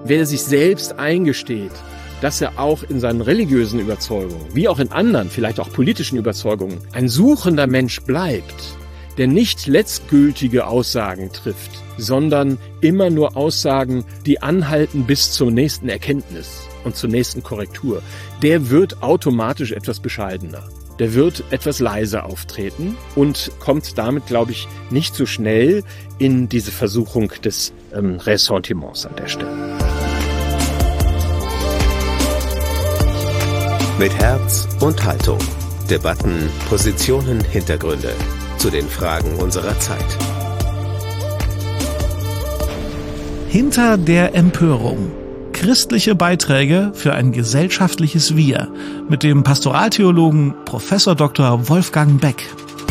wer sich selbst eingesteht, dass er auch in seinen religiösen Überzeugungen, wie auch in anderen, vielleicht auch politischen Überzeugungen, ein suchender Mensch bleibt, der nicht letztgültige Aussagen trifft, sondern immer nur Aussagen, die anhalten bis zur nächsten Erkenntnis und zur nächsten Korrektur, der wird automatisch etwas bescheidener. Der wird etwas leiser auftreten und kommt damit, glaube ich, nicht so schnell in diese Versuchung des Ressentiments an der Stelle. Mit Herz und Haltung. Debatten, Positionen, Hintergründe zu den Fragen unserer Zeit. Hinter der Empörung. Christliche Beiträge für ein gesellschaftliches Wir mit dem Pastoraltheologen Prof. Dr. Wolfgang Beck.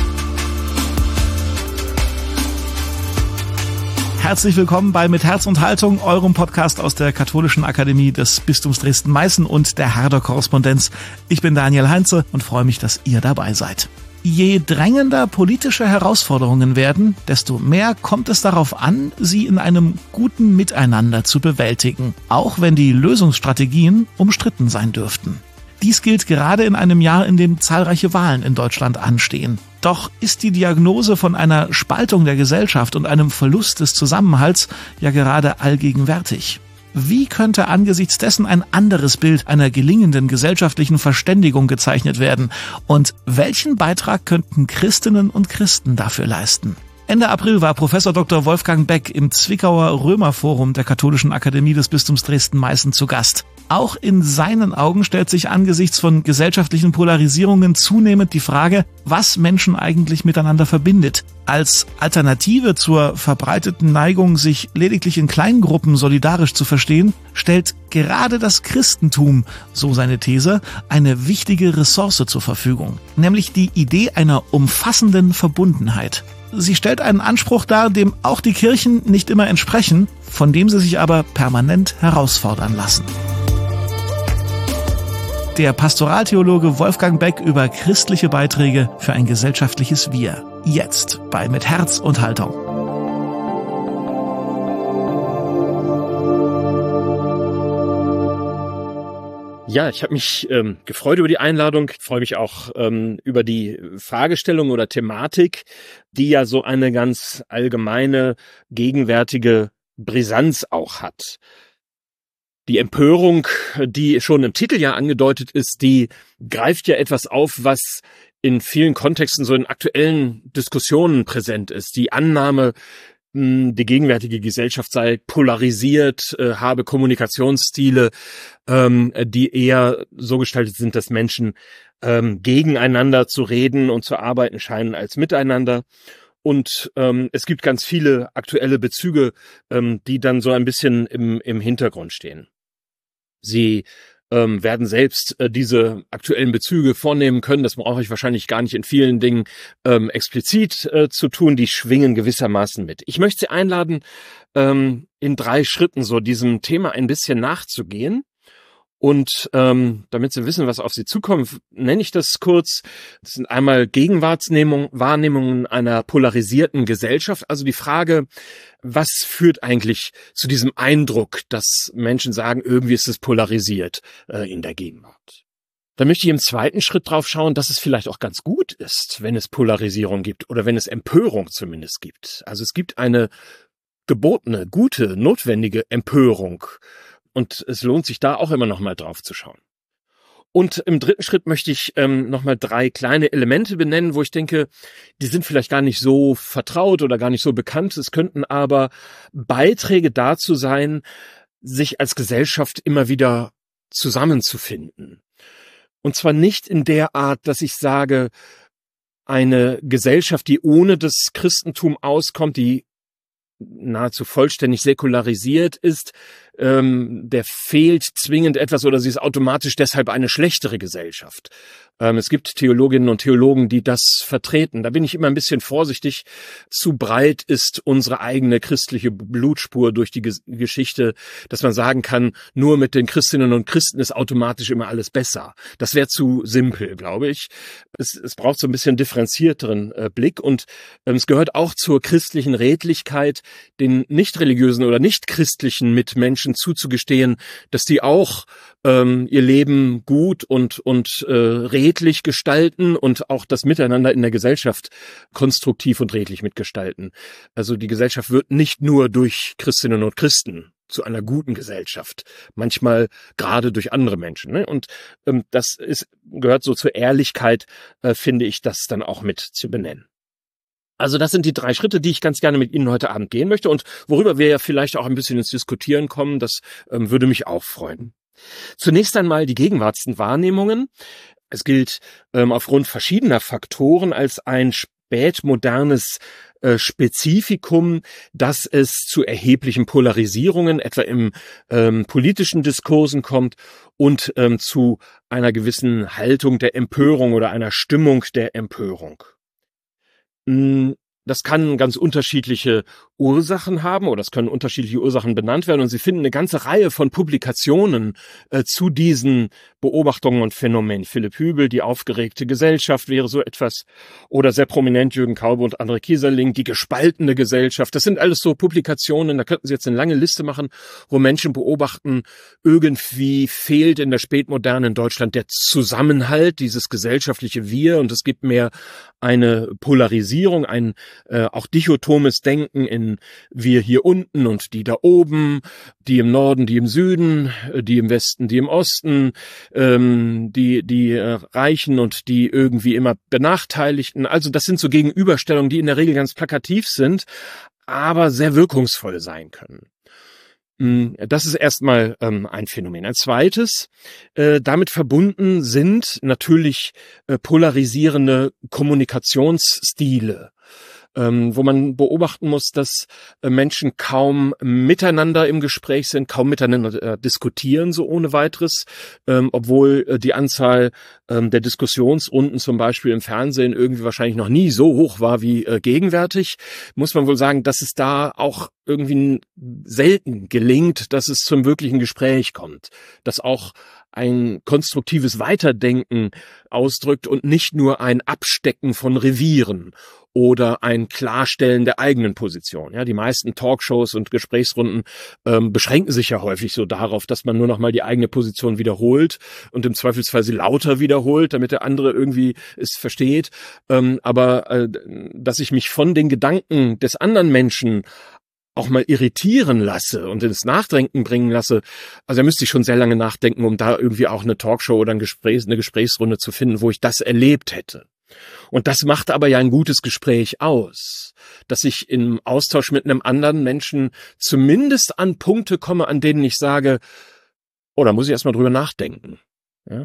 Herzlich willkommen bei Mit Herz und Haltung, eurem Podcast aus der Katholischen Akademie des Bistums Dresden-Meißen und der Herder-Korrespondenz. Ich bin Daniel Heinze und freue mich, dass ihr dabei seid. Je drängender politische Herausforderungen werden, desto mehr kommt es darauf an, sie in einem guten Miteinander zu bewältigen, auch wenn die Lösungsstrategien umstritten sein dürften. Dies gilt gerade in einem Jahr, in dem zahlreiche Wahlen in Deutschland anstehen. Doch ist die Diagnose von einer Spaltung der Gesellschaft und einem Verlust des Zusammenhalts ja gerade allgegenwärtig. Wie könnte angesichts dessen ein anderes Bild einer gelingenden gesellschaftlichen Verständigung gezeichnet werden? Und welchen Beitrag könnten Christinnen und Christen dafür leisten? Ende April war Prof. Dr. Wolfgang Beck im Zwickauer Römerforum der Katholischen Akademie des Bistums Dresden-Meißen zu Gast. Auch in seinen Augen stellt sich angesichts von gesellschaftlichen Polarisierungen zunehmend die Frage, was Menschen eigentlich miteinander verbindet. Als Alternative zur verbreiteten Neigung, sich lediglich in Kleingruppen solidarisch zu verstehen, stellt gerade das Christentum, so seine These, eine wichtige Ressource zur Verfügung, nämlich die Idee einer umfassenden Verbundenheit. Sie stellt einen Anspruch dar, dem auch die Kirchen nicht immer entsprechen, von dem sie sich aber permanent herausfordern lassen. Der Pastoraltheologe Wolfgang Beck über christliche Beiträge für ein gesellschaftliches Wir. Jetzt bei Mit Herz und Haltung. Ja, ich habe mich gefreut über die Einladung. Ich freue mich auch über die Fragestellung oder Thematik, die ja so eine ganz allgemeine, gegenwärtige Brisanz auch hat. Die Empörung, die schon im Titel ja angedeutet ist, die greift ja etwas auf, was in vielen Kontexten so in aktuellen Diskussionen präsent ist. Die Annahme, die gegenwärtige Gesellschaft sei polarisiert, habe Kommunikationsstile, die eher so gestaltet sind, dass Menschen gegeneinander zu reden und zu arbeiten scheinen als miteinander. Und es gibt ganz viele aktuelle Bezüge, die dann so ein bisschen im Hintergrund stehen. Sie werden selbst diese aktuellen Bezüge vornehmen können. Das brauche ich wahrscheinlich gar nicht in vielen Dingen explizit zu tun. Die schwingen gewissermaßen mit. Ich möchte Sie einladen, in 3 Schritten so diesem Thema ein bisschen nachzugehen. Und damit Sie wissen, was auf Sie zukommt, nenne ich das kurz. Das sind einmal Wahrnehmungen einer polarisierten Gesellschaft. Also die Frage, was führt eigentlich zu diesem Eindruck, dass Menschen sagen, irgendwie ist es polarisiert in der Gegenwart. Da möchte ich im zweiten Schritt drauf schauen, dass es vielleicht auch ganz gut ist, wenn es Polarisierung gibt oder wenn es Empörung zumindest gibt. Also es gibt eine gebotene, gute, notwendige Empörung. Und es lohnt sich da auch immer noch mal drauf zu schauen. Und im dritten Schritt möchte ich noch mal 3 kleine Elemente benennen, wo ich denke, die sind vielleicht gar nicht so vertraut oder gar nicht so bekannt. Es könnten aber Beiträge dazu sein, sich als Gesellschaft immer wieder zusammenzufinden. Und zwar nicht in der Art, dass ich sage, eine Gesellschaft, die ohne das Christentum auskommt, die nahezu vollständig säkularisiert ist, der fehlt zwingend etwas oder sie ist automatisch deshalb eine schlechtere Gesellschaft. Es gibt Theologinnen und Theologen, die das vertreten. Da bin ich immer ein bisschen vorsichtig. Zu breit ist unsere eigene christliche Blutspur durch die Geschichte, dass man sagen kann, nur mit den Christinnen und Christen ist automatisch immer alles besser. Das wäre zu simpel, glaube ich. Es braucht so ein bisschen differenzierteren Blick und es gehört auch zur christlichen Redlichkeit, den nicht religiösen oder nicht christlichen Mitmenschen zuzugestehen, dass die auch ihr Leben gut und redlich gestalten und auch das Miteinander in der Gesellschaft konstruktiv und redlich mitgestalten. Also die Gesellschaft wird nicht nur durch Christinnen und Christen zu einer guten Gesellschaft, manchmal gerade durch andere Menschen. Ne? Und das gehört so zur Ehrlichkeit, finde ich, das dann auch mit zu benennen. Also das sind die 3 Schritte, die ich ganz gerne mit Ihnen heute Abend gehen möchte und worüber wir ja vielleicht auch ein bisschen ins Diskutieren kommen, das würde mich auch freuen. Zunächst einmal die Gegenwartswahrnehmungen. Es gilt aufgrund verschiedener Faktoren als ein spätmodernes Spezifikum, dass es zu erheblichen Polarisierungen, etwa im politischen Diskursen kommt und zu einer gewissen Haltung der Empörung oder einer Stimmung der Empörung. Das kann ganz unterschiedliche Ursachen haben oder es können unterschiedliche Ursachen benannt werden und Sie finden eine ganze Reihe von Publikationen zu diesen Beobachtungen und Phänomenen. Philipp Hübel, Die aufgeregte Gesellschaft wäre so etwas oder sehr prominent Jürgen Kaube und André Kieserling, Die gespaltene Gesellschaft. Das sind alles so Publikationen, da könnten Sie jetzt eine lange Liste machen, wo Menschen beobachten, irgendwie fehlt in der spätmodernen Deutschland der Zusammenhalt, dieses gesellschaftliche Wir und es gibt mehr eine Polarisierung, ein auch dichotomes Denken in wir hier unten und die da oben, die im Norden, die im Süden, die im Westen, die im Osten, die Reichen und die irgendwie immer Benachteiligten. Also das sind so Gegenüberstellungen, die in der Regel ganz plakativ sind, aber sehr wirkungsvoll sein können. Das ist erstmal ein Phänomen. Ein zweites, damit verbunden sind natürlich polarisierende Kommunikationsstile, wo man beobachten muss, dass Menschen kaum miteinander im Gespräch sind, kaum miteinander diskutieren, so ohne weiteres, obwohl die Anzahl der Diskussionsrunden zum Beispiel im Fernsehen irgendwie wahrscheinlich noch nie so hoch war wie gegenwärtig, muss man wohl sagen, dass es da auch irgendwie selten gelingt, dass es zum wirklichen Gespräch kommt, dass auch ein konstruktives Weiterdenken ausdrückt und nicht nur ein Abstecken von Revieren oder ein Klarstellen der eigenen Position. Ja, die meisten Talkshows und Gesprächsrunden beschränken sich ja häufig so darauf, dass man nur noch mal die eigene Position wiederholt und im Zweifelsfall sie lauter wiederholt, damit der andere irgendwie es versteht. Aber dass ich mich von den Gedanken des anderen Menschen auch mal irritieren lasse und ins Nachdenken bringen lasse, also da müsste ich schon sehr lange nachdenken, um da irgendwie auch eine Talkshow oder eine Gesprächsrunde zu finden, wo ich das erlebt hätte. Und das macht aber ja ein gutes Gespräch aus, dass ich im Austausch mit einem anderen Menschen zumindest an Punkte komme, an denen ich sage, oh, da muss ich erstmal drüber nachdenken. Ja?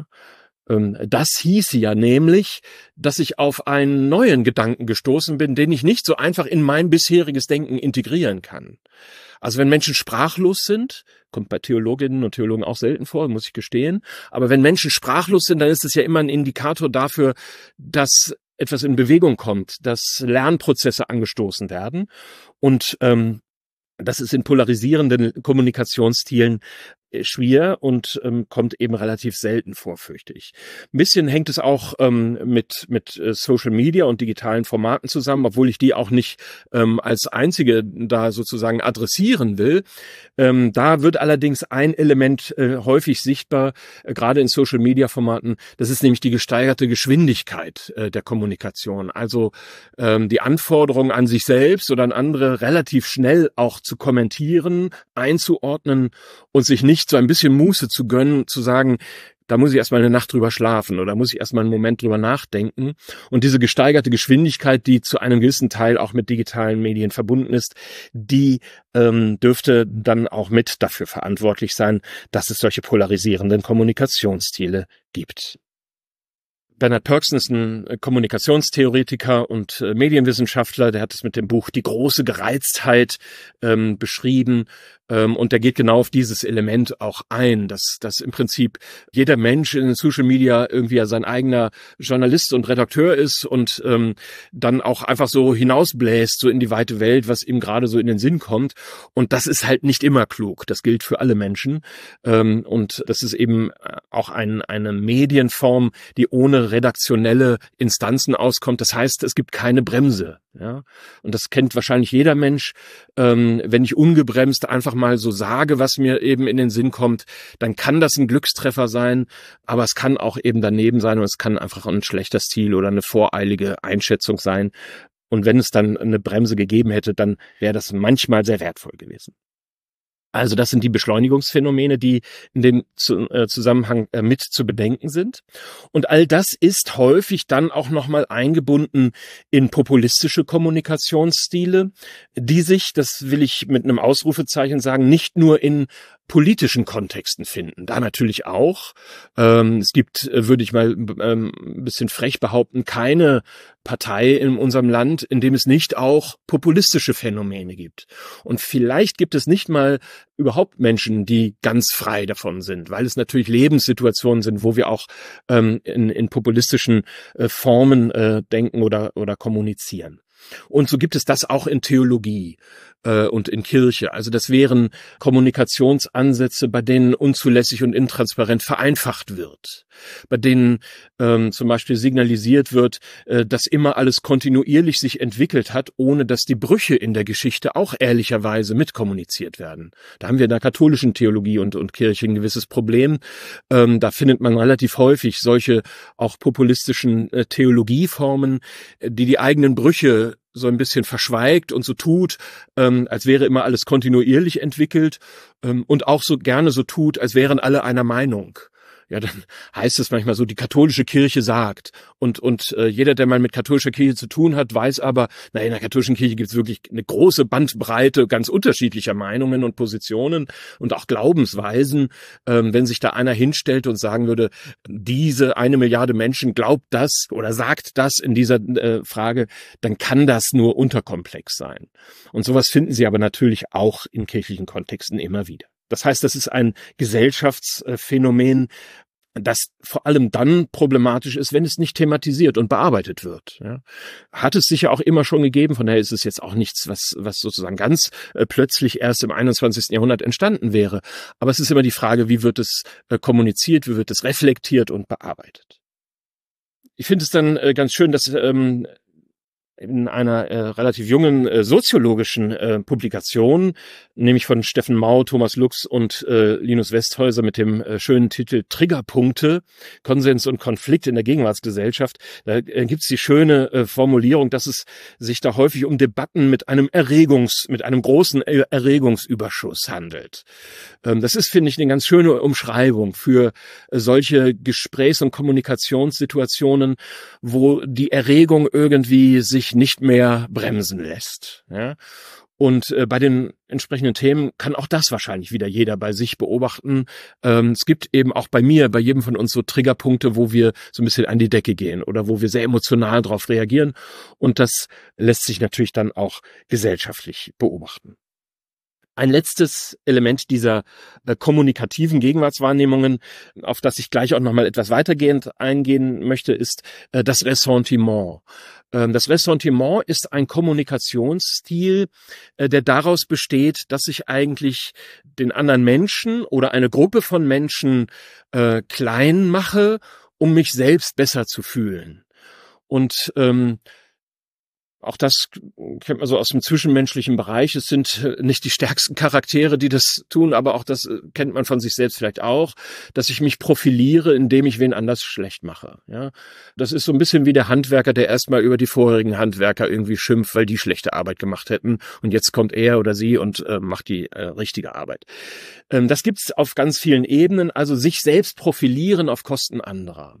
Das hieße ja nämlich, dass ich auf einen neuen Gedanken gestoßen bin, den ich nicht so einfach in mein bisheriges Denken integrieren kann. Also wenn Menschen sprachlos sind, kommt bei Theologinnen und Theologen auch selten vor, muss ich gestehen, aber wenn Menschen sprachlos sind, dann ist es ja immer ein Indikator dafür, dass etwas in Bewegung kommt, dass Lernprozesse angestoßen werden und das ist in polarisierenden Kommunikationsstilen schwer und kommt eben relativ selten vor, fürchte ich. Ein bisschen hängt es auch mit Social Media und digitalen Formaten zusammen, obwohl ich die auch nicht als einzige da sozusagen adressieren will. Da wird allerdings ein Element häufig sichtbar, gerade in Social Media Formaten, das ist nämlich die gesteigerte Geschwindigkeit der Kommunikation. Also die Anforderung an sich selbst oder an andere relativ schnell auch zu kommentieren, einzuordnen und sich nicht so ein bisschen Muße zu gönnen, zu sagen, da muss ich erstmal eine Nacht drüber schlafen oder muss ich erstmal einen Moment drüber nachdenken. Und diese gesteigerte Geschwindigkeit, die zu einem gewissen Teil auch mit digitalen Medien verbunden ist, die dürfte dann auch mit dafür verantwortlich sein, dass es solche polarisierenden Kommunikationsstile gibt. Bernard Pörksen ist ein Kommunikationstheoretiker und Medienwissenschaftler, der hat es mit dem Buch Die große Gereiztheit beschrieben, Und der geht genau auf dieses Element auch ein, dass im Prinzip jeder Mensch in Social Media irgendwie ja sein eigener Journalist und Redakteur ist und dann auch einfach so hinausbläst, so in die weite Welt, was ihm gerade so in den Sinn kommt. Und das ist halt nicht immer klug. Das gilt für alle Menschen. Und das ist eben auch eine Medienform, die ohne redaktionelle Instanzen auskommt. Das heißt, es gibt keine Bremse. Ja, und das kennt wahrscheinlich jeder Mensch. Wenn ich ungebremst einfach mal so sage, was mir eben in den Sinn kommt, dann kann das ein Glückstreffer sein, aber es kann auch eben daneben sein und es kann einfach ein schlechter Stil oder eine voreilige Einschätzung sein. Und wenn es dann eine Bremse gegeben hätte, dann wäre das manchmal sehr wertvoll gewesen. Also das sind die Beschleunigungsphänomene, die in dem Zusammenhang mit zu bedenken sind. Und all das ist häufig dann auch nochmal eingebunden in populistische Kommunikationsstile, die sich, das will ich mit einem Ausrufezeichen sagen, nicht nur in politischen Kontexten finden. Da natürlich auch. Es gibt, würde ich mal ein bisschen frech behaupten, keine Partei in unserem Land, in dem es nicht auch populistische Phänomene gibt. Und vielleicht gibt es nicht mal überhaupt Menschen, die ganz frei davon sind, weil es natürlich Lebenssituationen sind, wo wir auch in populistischen Formen denken oder kommunizieren. Und so gibt es das auch in Theologie und in Kirche. Also das wären Kommunikationsansätze, bei denen unzulässig und intransparent vereinfacht wird, bei denen zum Beispiel signalisiert wird, dass immer alles kontinuierlich sich entwickelt hat, ohne dass die Brüche in der Geschichte auch ehrlicherweise mitkommuniziert werden. Da haben wir in der katholischen Theologie und Kirche ein gewisses Problem. Da findet man relativ häufig solche auch populistischen Theologieformen, die eigenen Brüche so ein bisschen verschweigt und so tut, als wäre immer alles kontinuierlich entwickelt und auch so gerne so tut, als wären alle einer Meinung. Ja, dann heißt es manchmal so, die katholische Kirche sagt. Und jeder, der mal mit katholischer Kirche zu tun hat, weiß aber, in der katholischen Kirche gibt es wirklich eine große Bandbreite ganz unterschiedlicher Meinungen und Positionen und auch Glaubensweisen. Wenn sich da einer hinstellt und sagen würde, diese 1 Milliarde Menschen glaubt das oder sagt das in dieser Frage, dann kann das nur unterkomplex sein. Und sowas finden Sie aber natürlich auch in kirchlichen Kontexten immer wieder. Das heißt, das ist ein Gesellschaftsphänomen, das vor allem dann problematisch ist, wenn es nicht thematisiert und bearbeitet wird. Ja. Hat es sicher auch immer schon gegeben, von daher ist es jetzt auch nichts, was sozusagen ganz plötzlich erst im 21. Jahrhundert entstanden wäre. Aber es ist immer die Frage, wie wird es kommuniziert, wie wird es reflektiert und bearbeitet. Ich finde es dann ganz schön, dass in einer relativ jungen soziologischen Publikation, nämlich von Steffen Mau, Thomas Lux und Linus Westhäuser mit dem schönen Titel Triggerpunkte, Konsens und Konflikt in der Gegenwartsgesellschaft. Da gibt's die schöne Formulierung, dass es sich da häufig um Debatten mit einem großen Erregungsüberschuss handelt. Das ist, finde ich, eine ganz schöne Umschreibung für solche Gesprächs- und Kommunikationssituationen, wo die Erregung irgendwie sich nicht mehr bremsen lässt. Ja? Und bei den entsprechenden Themen kann auch das wahrscheinlich wieder jeder bei sich beobachten. Es gibt eben auch bei mir, bei jedem von uns so Triggerpunkte, wo wir so ein bisschen an die Decke gehen oder wo wir sehr emotional darauf reagieren. Und das lässt sich natürlich dann auch gesellschaftlich beobachten. Ein letztes Element dieser kommunikativen Gegenwartswahrnehmungen, auf das ich gleich auch nochmal etwas weitergehend eingehen möchte, ist das Ressentiment. Das Ressentiment ist ein Kommunikationsstil, der daraus besteht, dass ich eigentlich den anderen Menschen oder eine Gruppe von Menschen klein mache, um mich selbst besser zu fühlen. Und auch das kennt man so aus dem zwischenmenschlichen Bereich. Es sind nicht die stärksten Charaktere, die das tun, aber auch das kennt man von sich selbst vielleicht auch, dass ich mich profiliere, indem ich wen anders schlecht mache. Ja, das ist so ein bisschen wie der Handwerker, der erstmal über die vorherigen Handwerker irgendwie schimpft, weil die schlechte Arbeit gemacht hätten. Und jetzt kommt er oder sie und macht die richtige Arbeit. Das gibt's auf ganz vielen Ebenen, also sich selbst profilieren auf Kosten anderer.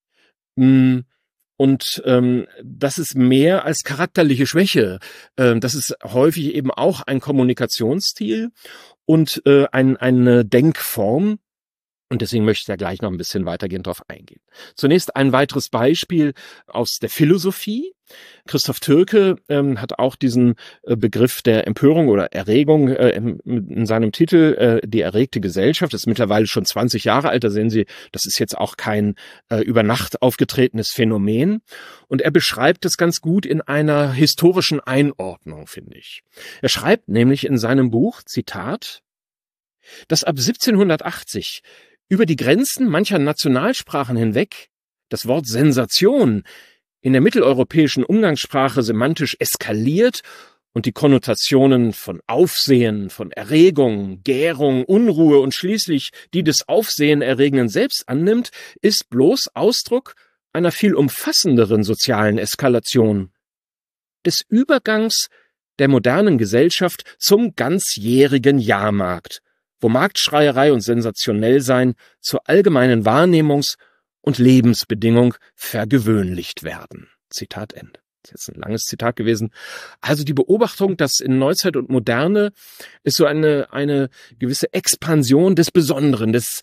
Und das ist mehr als charakterliche Schwäche. Das ist häufig eben auch ein Kommunikationsstil und eine Denkform, Und deswegen möchte ich da gleich noch ein bisschen weitergehend drauf eingehen. Zunächst ein weiteres Beispiel aus der Philosophie. Christoph Türke hat auch diesen Begriff der Empörung oder Erregung in seinem Titel, die erregte Gesellschaft. Das ist mittlerweile schon 20 Jahre alt. Da sehen Sie, das ist jetzt auch kein über Nacht aufgetretenes Phänomen. Und er beschreibt es ganz gut in einer historischen Einordnung, finde ich. Er schreibt nämlich in seinem Buch, Zitat, dass ab 1780 über die Grenzen mancher Nationalsprachen hinweg das Wort Sensation in der mitteleuropäischen Umgangssprache semantisch eskaliert und die Konnotationen von Aufsehen, von Erregung, Gärung, Unruhe und schließlich die des Aufsehenerregenden selbst annimmt, ist bloß Ausdruck einer viel umfassenderen sozialen Eskalation, des Übergangs der modernen Gesellschaft zum ganzjährigen Jahrmarkt, wo Marktschreierei und Sensationellsein zur allgemeinen Wahrnehmungs- und Lebensbedingung vergewöhnlicht werden. Zitat Ende. Das ist jetzt ein langes Zitat gewesen. Also die Beobachtung, dass in Neuzeit und Moderne ist so eine gewisse Expansion des Besonderen, des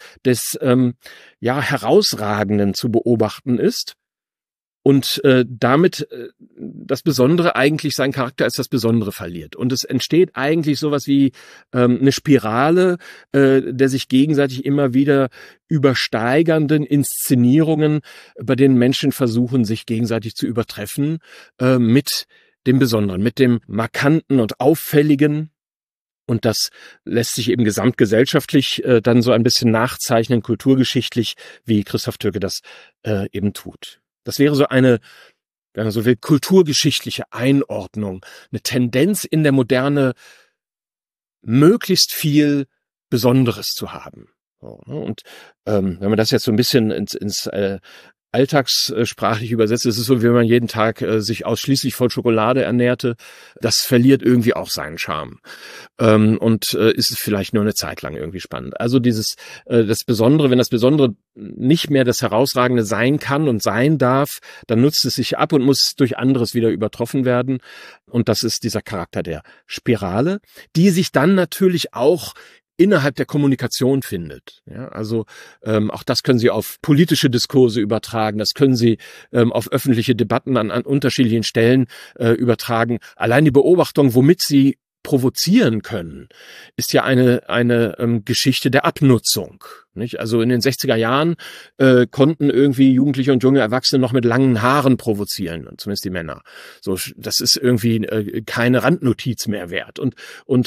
Herausragenden zu beobachten ist. Und damit das Besondere eigentlich seinen Charakter als das Besondere verliert. Und es entsteht eigentlich sowas wie eine Spirale der sich gegenseitig immer wieder übersteigernden Inszenierungen, bei denen Menschen versuchen, sich gegenseitig zu übertreffen mit dem Besonderen, mit dem Markanten und Auffälligen. Und das lässt sich eben gesamtgesellschaftlich dann so ein bisschen nachzeichnen, kulturgeschichtlich, wie Christoph Türke das eben tut. Das wäre so eine, wenn man so will, kulturgeschichtliche Einordnung, eine Tendenz in der Moderne, möglichst viel Besonderes zu haben. Und wenn man das jetzt so ein bisschen ins alltagssprachlich übersetzt, ist es so, wie wenn man jeden Tag sich ausschließlich von Schokolade ernährte. Das verliert irgendwie auch seinen Charme. Und ist vielleicht nur eine Zeit lang irgendwie spannend. Also das Besondere, wenn das Besondere nicht mehr das Herausragende sein kann und sein darf, dann nutzt es sich ab und muss durch anderes wieder übertroffen werden. Und das ist dieser Charakter der Spirale, die sich dann natürlich auch innerhalb der Kommunikation findet. Ja, also auch das können Sie auf politische Diskurse übertragen, das können Sie auf öffentliche Debatten an unterschiedlichen Stellen übertragen. Allein die Beobachtung, womit Sie provozieren können, ist ja eine Geschichte der Abnutzung. Nicht? Also in den 60er Jahren konnten irgendwie Jugendliche und junge Erwachsene noch mit langen Haaren provozieren, zumindest die Männer. So, das ist irgendwie keine Randnotiz mehr wert. Und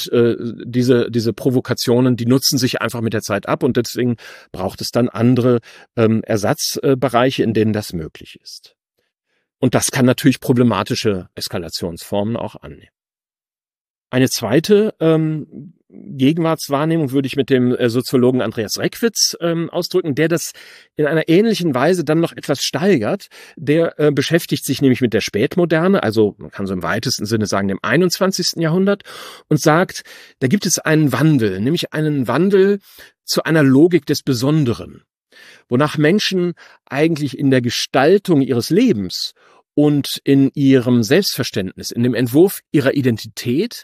diese Provokationen, die nutzen sich einfach mit der Zeit ab und deswegen braucht es dann andere Ersatzbereiche, in denen das möglich ist. Und das kann natürlich problematische Eskalationsformen auch annehmen. Eine zweite Gegenwartswahrnehmung würde ich mit dem Soziologen Andreas Reckwitz ausdrücken, der das in einer ähnlichen Weise dann noch etwas steigert. Der beschäftigt sich nämlich mit der Spätmoderne, also man kann so im weitesten Sinne sagen dem 21. Jahrhundert und sagt, da gibt es einen Wandel, nämlich einen Wandel zu einer Logik des Besonderen, wonach Menschen eigentlich in der Gestaltung ihres Lebens und in ihrem Selbstverständnis, in dem Entwurf ihrer Identität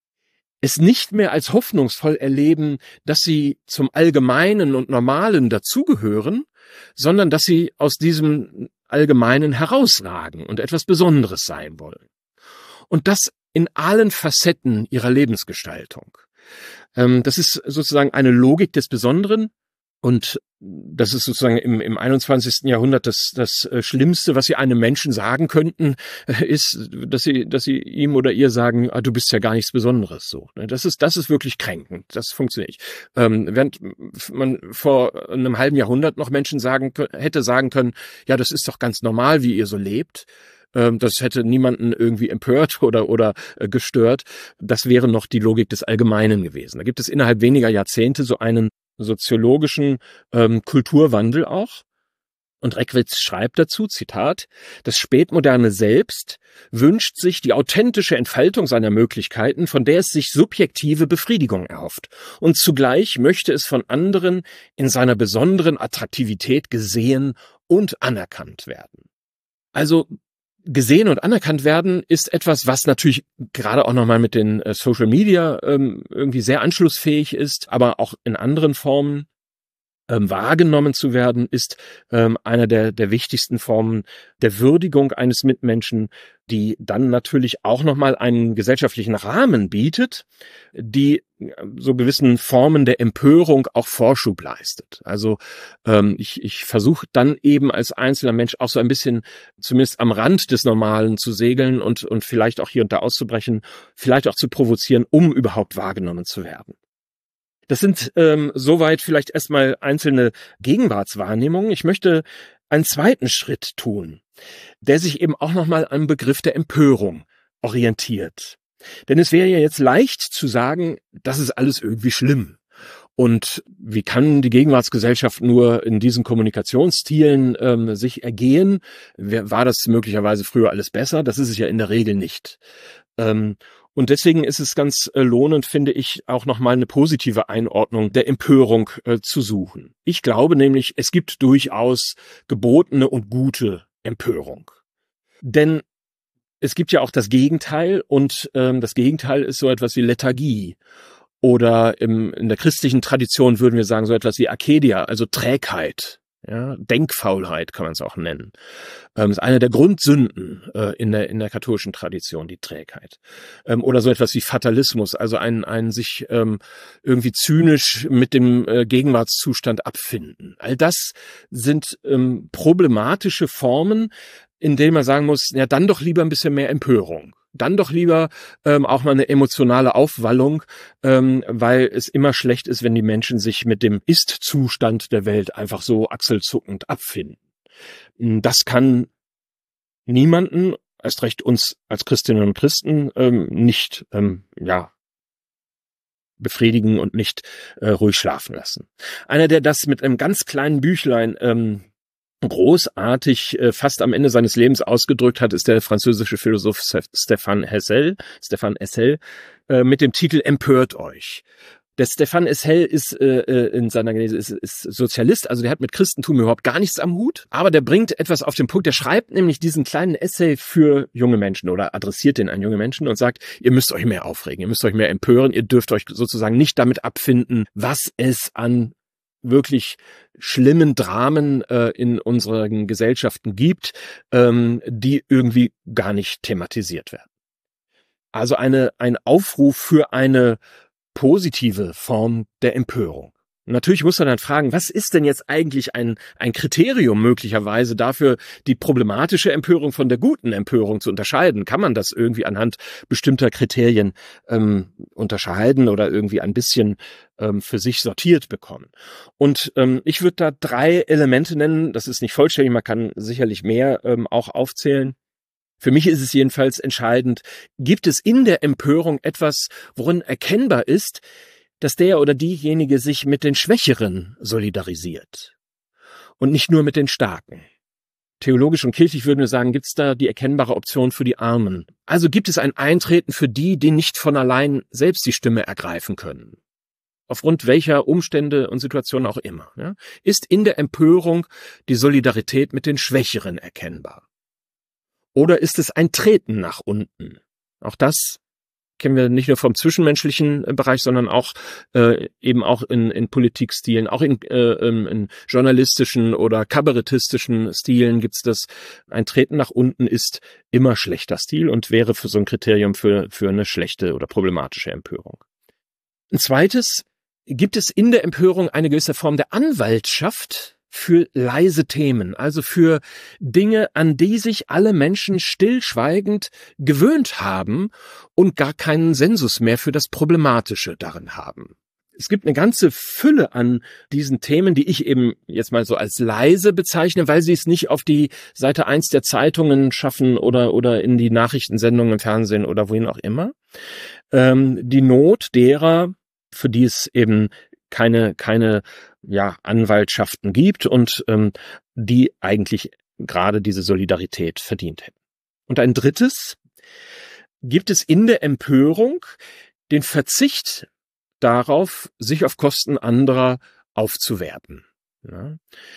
es nicht mehr als hoffnungsvoll erleben, dass sie zum Allgemeinen und Normalen dazugehören, sondern dass sie aus diesem Allgemeinen herausragen und etwas Besonderes sein wollen. Und das in allen Facetten ihrer Lebensgestaltung. Das ist sozusagen eine Logik des Besonderen. Und das ist sozusagen im 21. Jahrhundert das Schlimmste, was Sie einem Menschen sagen könnten, ist, dass Sie ihm oder ihr sagen, du bist ja gar nichts Besonderes. So, das ist wirklich kränkend. Das funktioniert nicht. Während man vor einem halben Jahrhundert noch Menschen hätte sagen können, ja, das ist doch ganz normal, wie ihr so lebt. Das hätte niemanden irgendwie empört oder gestört. Das wäre noch die Logik des Allgemeinen gewesen. Da gibt es innerhalb weniger Jahrzehnte so einen soziologischen Kulturwandel auch. Und Reckwitz schreibt dazu, Zitat, das Spätmoderne Selbst wünscht sich die authentische Entfaltung seiner Möglichkeiten, von der es sich subjektive Befriedigung erhofft. Und zugleich möchte es von anderen in seiner besonderen Attraktivität gesehen und anerkannt werden. Also gesehen und anerkannt werden ist etwas, was natürlich gerade auch nochmal mit den Social Media irgendwie sehr anschlussfähig ist, aber auch in anderen Formen. wahrgenommen zu werden, ist einer der wichtigsten Formen der Würdigung eines Mitmenschen, die dann natürlich auch nochmal einen gesellschaftlichen Rahmen bietet, die so gewissen Formen der Empörung auch Vorschub leistet. Also ich versuche dann eben als einzelner Mensch auch so ein bisschen zumindest am Rand des Normalen zu segeln und vielleicht auch hier und da auszubrechen, vielleicht auch zu provozieren, um überhaupt wahrgenommen zu werden. Das sind soweit vielleicht erstmal einzelne Gegenwartswahrnehmungen. Ich möchte einen zweiten Schritt tun, der sich eben auch nochmal am Begriff der Empörung orientiert. Denn es wäre ja jetzt leicht zu sagen, das ist alles irgendwie schlimm. Und wie kann die Gegenwartsgesellschaft nur in diesen Kommunikationsstilen sich ergehen? War das möglicherweise früher alles besser? Das ist es ja in der Regel nicht. Und deswegen ist es ganz lohnend, finde ich, auch nochmal eine positive Einordnung der Empörung zu suchen. Ich glaube nämlich, es gibt durchaus gebotene und gute Empörung. Denn es gibt ja auch das Gegenteil und das Gegenteil ist so etwas wie Lethargie. Oder in der christlichen Tradition würden wir sagen so etwas wie Akedia, also Trägheit. Ja, Denkfaulheit kann man es auch nennen. Ist eine der Grundsünden in der katholischen Tradition, die Trägheit. Oder so etwas wie Fatalismus, also ein sich irgendwie zynisch mit dem Gegenwartszustand abfinden. All das sind problematische Formen, in denen man sagen muss, ja, dann doch lieber ein bisschen mehr Empörung. Dann doch lieber auch mal eine emotionale Aufwallung, weil es immer schlecht ist, wenn die Menschen sich mit dem Ist-Zustand der Welt einfach so achselzuckend abfinden. Das kann niemanden, erst recht uns als Christinnen und Christen, nicht befriedigen und nicht ruhig schlafen lassen. Einer, der das mit einem ganz kleinen Büchlein großartig fast am Ende seines Lebens ausgedrückt hat, ist der französische Philosoph Stéphane Hessel mit dem Titel Empört euch. Der Stéphane Hessel ist in seiner Genese ist Sozialist, also der hat mit Christentum überhaupt gar nichts am Hut, aber der bringt etwas auf den Punkt, der schreibt nämlich diesen kleinen Essay für junge Menschen oder adressiert den an junge Menschen und sagt, ihr müsst euch mehr aufregen, ihr müsst euch mehr empören, ihr dürft euch sozusagen nicht damit abfinden, was es an wirklich schlimmen Dramen in unseren Gesellschaften gibt, die irgendwie gar nicht thematisiert werden. Also ein Aufruf für eine positive Form der Empörung. Natürlich muss man dann fragen, was ist denn jetzt eigentlich ein Kriterium möglicherweise dafür, die problematische Empörung von der guten Empörung zu unterscheiden? Kann man das irgendwie anhand bestimmter Kriterien unterscheiden oder irgendwie ein bisschen für sich sortiert bekommen? Und ich würde da 3 Elemente nennen. Das ist nicht vollständig, man kann sicherlich mehr auch aufzählen. Für mich ist es jedenfalls entscheidend, gibt es in der Empörung etwas, worin erkennbar ist, dass der oder diejenige sich mit den Schwächeren solidarisiert und nicht nur mit den Starken. Theologisch und kirchlich würden wir sagen, gibt es da die erkennbare Option für die Armen. Also gibt es ein Eintreten für die nicht von allein selbst die Stimme ergreifen können. Aufgrund welcher Umstände und Situationen auch immer. Ja? Ist in der Empörung die Solidarität mit den Schwächeren erkennbar? Oder ist es ein Treten nach unten? Auch das kennen wir nicht nur vom zwischenmenschlichen Bereich, sondern auch eben auch in Politikstilen, auch in journalistischen oder kabarettistischen Stilen gibt's das. Ein Treten nach unten ist immer schlechter Stil und wäre für so ein Kriterium für eine schlechte oder problematische Empörung. Ein zweites, gibt es in der Empörung eine gewisse Form der Anwaltschaft für leise Themen, also für Dinge, an die sich alle Menschen stillschweigend gewöhnt haben und gar keinen Sensus mehr für das Problematische darin haben. Es gibt eine ganze Fülle an diesen Themen, die ich eben jetzt mal so als leise bezeichne, weil sie es nicht auf die Seite 1 der Zeitungen schaffen oder in die Nachrichtensendungen im Fernsehen oder wohin auch immer. Die Not derer, für die es eben keine Anwaltschaften gibt und die eigentlich gerade diese Solidarität verdient hätten. Und ein drittes, gibt es in der Empörung den Verzicht darauf, sich auf Kosten anderer aufzuwerten. Ja.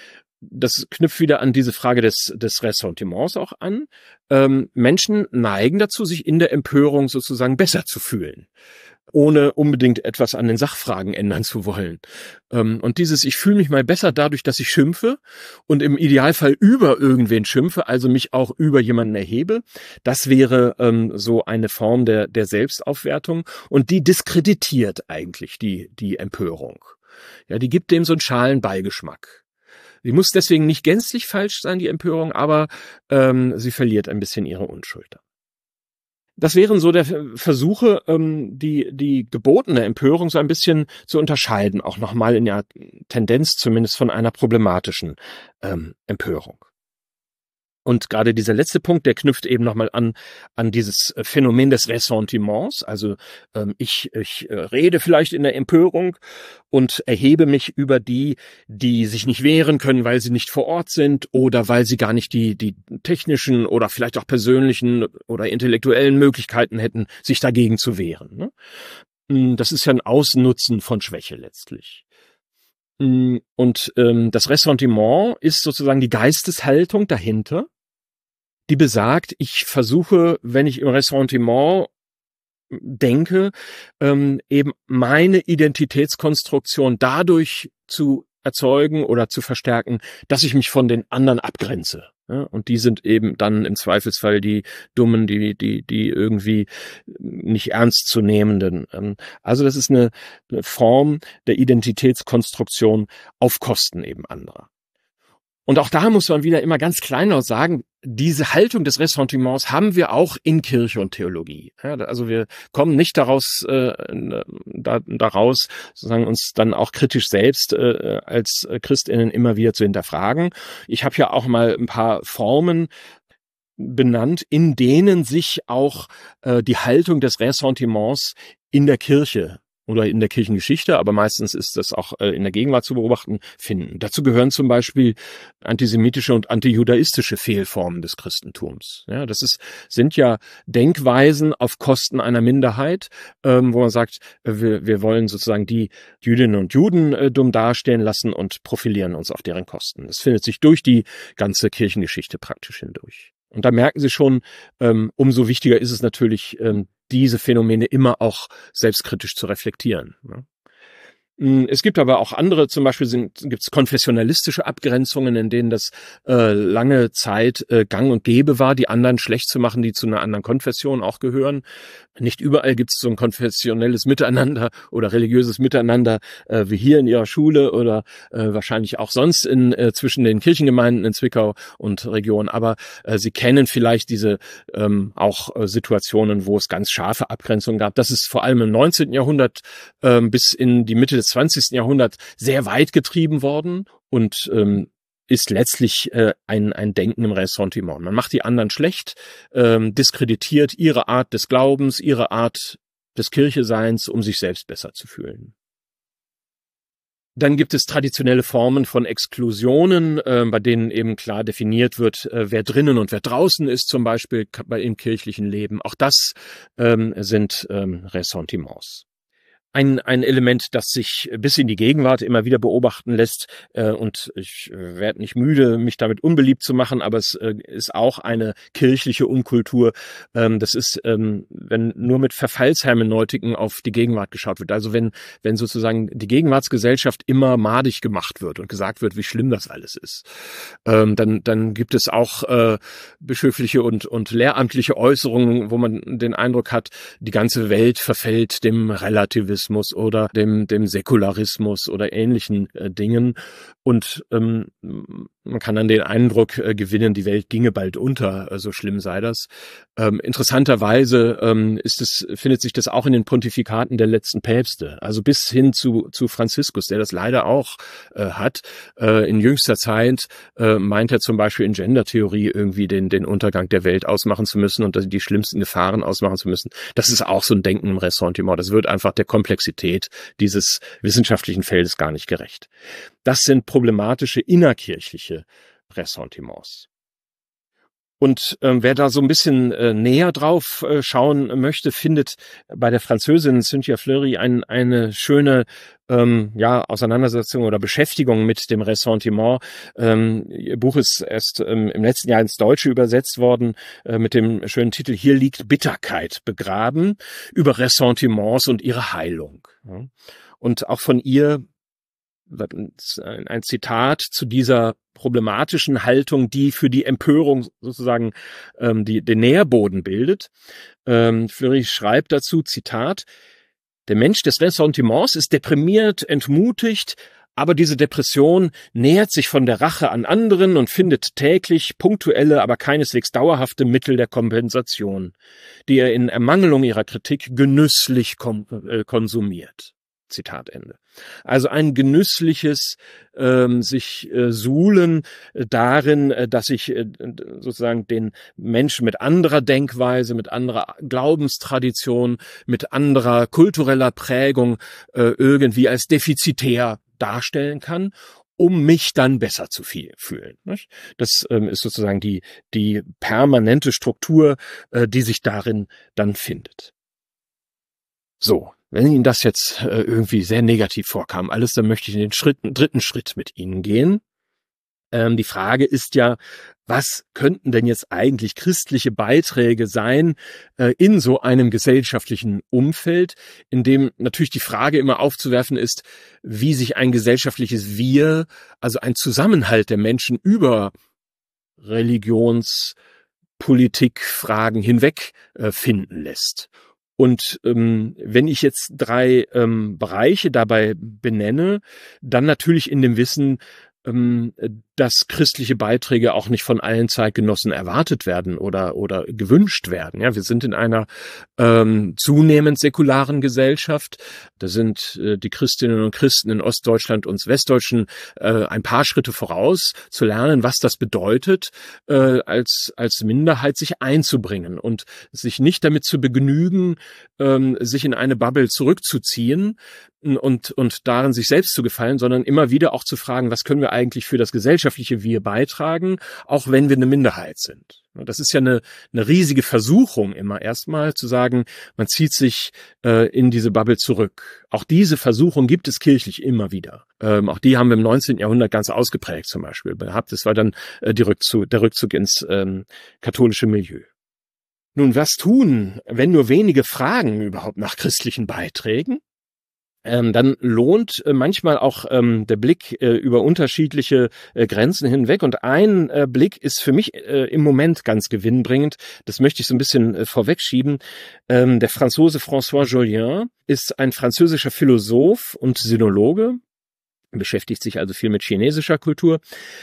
Das knüpft wieder an diese Frage des Ressentiments auch an. Menschen neigen dazu, sich in der Empörung sozusagen besser zu fühlen. ohne unbedingt etwas an den Sachfragen ändern zu wollen. Und dieses, ich fühle mich mal besser dadurch, dass ich schimpfe und im Idealfall über irgendwen schimpfe, also mich auch über jemanden erhebe, das wäre so eine Form der Selbstaufwertung, und die diskreditiert eigentlich die Empörung. Ja, die gibt dem so einen schalen Beigeschmack. Sie muss deswegen nicht gänzlich falsch sein, die Empörung, aber sie verliert ein bisschen ihre Unschuld. Das wären so der Versuche, die gebotene Empörung so ein bisschen zu unterscheiden, auch nochmal in der Tendenz zumindest von einer problematischen Empörung. Und gerade dieser letzte Punkt, der knüpft eben nochmal an dieses Phänomen des Ressentiments. Also ich rede vielleicht in der Empörung und erhebe mich über die sich nicht wehren können, weil sie nicht vor Ort sind oder weil sie gar nicht die technischen oder vielleicht auch persönlichen oder intellektuellen Möglichkeiten hätten, sich dagegen zu wehren. Ne? Das ist ja ein Ausnutzen von Schwäche letztlich. Und das Ressentiment ist sozusagen die Geisteshaltung dahinter, die besagt, ich versuche, wenn ich im Ressentiment denke, eben meine Identitätskonstruktion dadurch zu erzeugen oder zu verstärken, dass ich mich von den anderen abgrenze. Ja, und die sind eben dann im Zweifelsfall die Dummen, die irgendwie nicht ernst zu nehmenden. Also das ist eine Form der Identitätskonstruktion auf Kosten eben anderer. Und auch da muss man wieder immer ganz kleinlaut sagen, diese Haltung des Ressentiments haben wir auch in Kirche und Theologie. Ja, also wir kommen nicht daraus, sozusagen uns dann auch kritisch selbst als ChristInnen immer wieder zu hinterfragen. Ich habe ja auch mal ein paar Formen benannt, in denen sich auch die Haltung des Ressentiments in der Kirche oder in der Kirchengeschichte, aber meistens ist das auch in der Gegenwart zu beobachten, finden. Dazu gehören zum Beispiel antisemitische und antijudaistische Fehlformen des Christentums. Ja, sind ja Denkweisen auf Kosten einer Minderheit, wo man sagt, wir wollen sozusagen die Jüdinnen und Juden dumm dastehen lassen und profilieren uns auf deren Kosten. Das findet sich durch die ganze Kirchengeschichte praktisch hindurch. Und da merken Sie schon, umso wichtiger ist es natürlich, diese Phänomene immer auch selbstkritisch zu reflektieren. Es gibt aber auch andere, zum Beispiel gibt es konfessionalistische Abgrenzungen, in denen das lange Zeit gang und gäbe war, die anderen schlecht zu machen, die zu einer anderen Konfession auch gehören. Nicht überall gibt es so ein konfessionelles Miteinander oder religiöses Miteinander wie hier in Ihrer Schule oder wahrscheinlich auch sonst zwischen den Kirchengemeinden in Zwickau und Region. Aber Sie kennen vielleicht diese auch Situationen, wo es ganz scharfe Abgrenzungen gab. Das ist vor allem im 19. Jahrhundert bis in die Mitte des 20. Jahrhundert sehr weit getrieben worden und ist letztlich ein Denken im Ressentiment. Man macht die anderen schlecht, diskreditiert ihre Art des Glaubens, ihre Art des Kircheseins, um sich selbst besser zu fühlen. Dann gibt es traditionelle Formen von Exklusionen, bei denen eben klar definiert wird, wer drinnen und wer draußen ist, zum Beispiel im kirchlichen Leben. Auch das sind Ressentiments. Ein Element, das sich bis in die Gegenwart immer wieder beobachten lässt, und ich werde nicht müde, mich damit unbeliebt zu machen, aber es ist auch eine kirchliche Unkultur. Das ist, wenn nur mit Verfallshermeneutiken auf die Gegenwart geschaut wird. Also wenn sozusagen die Gegenwartsgesellschaft immer madig gemacht wird und gesagt wird, wie schlimm das alles ist, dann gibt es auch bischöfliche und lehramtliche Äußerungen, wo man den Eindruck hat, die ganze Welt verfällt dem Relativismus oder dem Säkularismus oder ähnlichen Dingen. Und man kann dann den Eindruck gewinnen, die Welt ginge bald unter, so schlimm sei das. Interessanterweise findet sich das auch in den Pontifikaten der letzten Päpste, also bis hin zu Franziskus, der das leider auch hat. In jüngster Zeit meint er zum Beispiel in Gendertheorie irgendwie den Untergang der Welt ausmachen zu müssen und die schlimmsten Gefahren ausmachen zu müssen. Das ist auch so ein Denken im Ressentiment. Das wird einfach der Komplexität dieses wissenschaftlichen Feldes gar nicht gerecht. Das sind problematische innerkirchliche Ressentiments. Und wer da so ein bisschen näher drauf schauen möchte, findet bei der Französin Cynthia Fleury eine schöne Auseinandersetzung oder Beschäftigung mit dem Ressentiment. Ihr Buch ist erst im letzten Jahr ins Deutsche übersetzt worden mit dem schönen Titel "Hier liegt Bitterkeit begraben" über Ressentiments und ihre Heilung. Ja. Und auch von ihr ein Zitat zu dieser problematischen Haltung, die für die Empörung sozusagen den Nährboden bildet. Fleury schreibt dazu, Zitat: Der Mensch des Ressentiments ist deprimiert, entmutigt, aber diese Depression nähert sich von der Rache an anderen und findet täglich punktuelle, aber keineswegs dauerhafte Mittel der Kompensation, die er in Ermangelung ihrer Kritik genüsslich konsumiert. Zitat Ende. Also ein genüssliches Suhlen darin, dass ich sozusagen den Menschen mit anderer Denkweise, mit anderer Glaubenstradition, mit anderer kultureller Prägung irgendwie als defizitär darstellen kann, um mich dann besser zu fühlen. Das ist sozusagen die permanente Struktur, die sich darin dann findet. So. Wenn Ihnen das jetzt irgendwie sehr negativ vorkam, alles, dann möchte ich in den dritten Schritt mit Ihnen gehen. Die Frage ist ja, was könnten denn jetzt eigentlich christliche Beiträge sein in so einem gesellschaftlichen Umfeld, in dem natürlich die Frage immer aufzuwerfen ist, wie sich ein gesellschaftliches Wir, also ein Zusammenhalt der Menschen über Religionspolitikfragen hinweg finden lässt. Und wenn ich jetzt 3 Bereiche dabei benenne, dann natürlich in dem Wissen, dass christliche Beiträge auch nicht von allen Zeitgenossen erwartet werden oder gewünscht werden. Ja, wir sind in einer zunehmend säkularen Gesellschaft. Da sind die Christinnen und Christen in Ostdeutschland und Westdeutschen ein paar Schritte voraus, zu lernen, was das bedeutet, als Minderheit sich einzubringen und sich nicht damit zu begnügen, sich in eine Bubble zurückzuziehen und darin sich selbst zu gefallen, sondern immer wieder auch zu fragen, was können wir eigentlich für das gesellschaftliche Wir beitragen, auch wenn wir eine Minderheit sind. Das ist ja eine riesige Versuchung, immer erstmal zu sagen, man zieht sich in diese Bubble zurück. Auch diese Versuchung gibt es kirchlich immer wieder. Auch die haben wir im 19. Jahrhundert ganz ausgeprägt zum Beispiel gehabt. Das war dann der Rückzug ins katholische Milieu. Nun, was tun, wenn nur wenige fragen überhaupt nach christlichen Beiträgen? Dann lohnt manchmal auch der Blick über unterschiedliche Grenzen hinweg. Und ein Blick ist für mich im Moment ganz gewinnbringend. Das möchte ich so ein bisschen vorwegschieben. Der Franzose François Jolien ist ein französischer Philosoph und Sinologe, beschäftigt sich also viel mit chinesischer Kultur.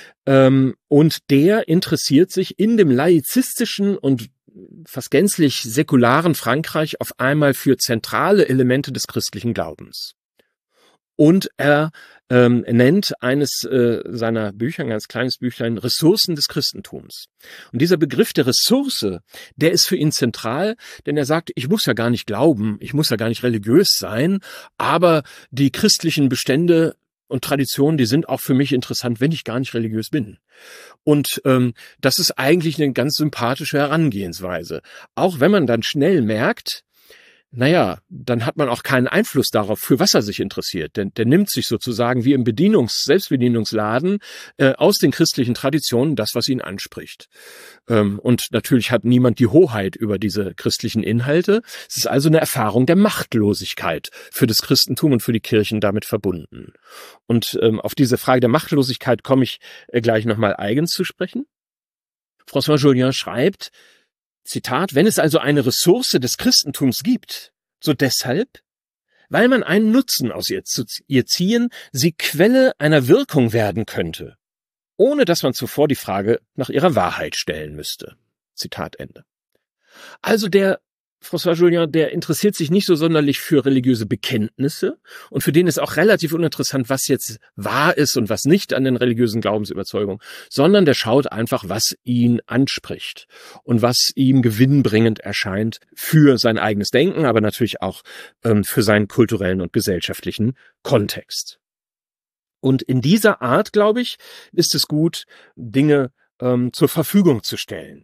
Und der interessiert sich in dem laizistischen und fast gänzlich säkularen Frankreich auf einmal für zentrale Elemente des christlichen Glaubens. Und er nennt eines seiner Bücher, ein ganz kleines Büchlein, Ressourcen des Christentums. Und dieser Begriff der Ressource, der ist für ihn zentral, denn er sagt, ich muss ja gar nicht glauben, ich muss ja gar nicht religiös sein, aber die christlichen Bestände und Traditionen, die sind auch für mich interessant, wenn ich gar nicht religiös bin. Und das ist eigentlich eine ganz sympathische Herangehensweise. Auch wenn man dann schnell merkt, naja, dann hat man auch keinen Einfluss darauf, für was er sich interessiert. Denn der nimmt sich sozusagen wie im Selbstbedienungsladen aus den christlichen Traditionen das, was ihn anspricht. Und natürlich hat niemand die Hoheit über diese christlichen Inhalte. Es ist also eine Erfahrung der Machtlosigkeit für das Christentum und für die Kirchen damit verbunden. Und auf diese Frage der Machtlosigkeit komme ich gleich nochmal eigens zu sprechen. François Jolien schreibt, Zitat, wenn es also eine Ressource des Christentums gibt, so deshalb, weil man einen Nutzen aus ihr ziehen, sie Quelle einer Wirkung werden könnte, ohne dass man zuvor die Frage nach ihrer Wahrheit stellen müsste. Zitat Ende. Also der François Jolien, der interessiert sich nicht so sonderlich für religiöse Bekenntnisse und für den ist auch relativ uninteressant, was jetzt wahr ist und was nicht an den religiösen Glaubensüberzeugungen, sondern der schaut einfach, was ihn anspricht und was ihm gewinnbringend erscheint für sein eigenes Denken, aber natürlich auch für seinen kulturellen und gesellschaftlichen Kontext. Und in dieser Art, glaube ich, ist es gut, Dinge zur Verfügung zu stellen.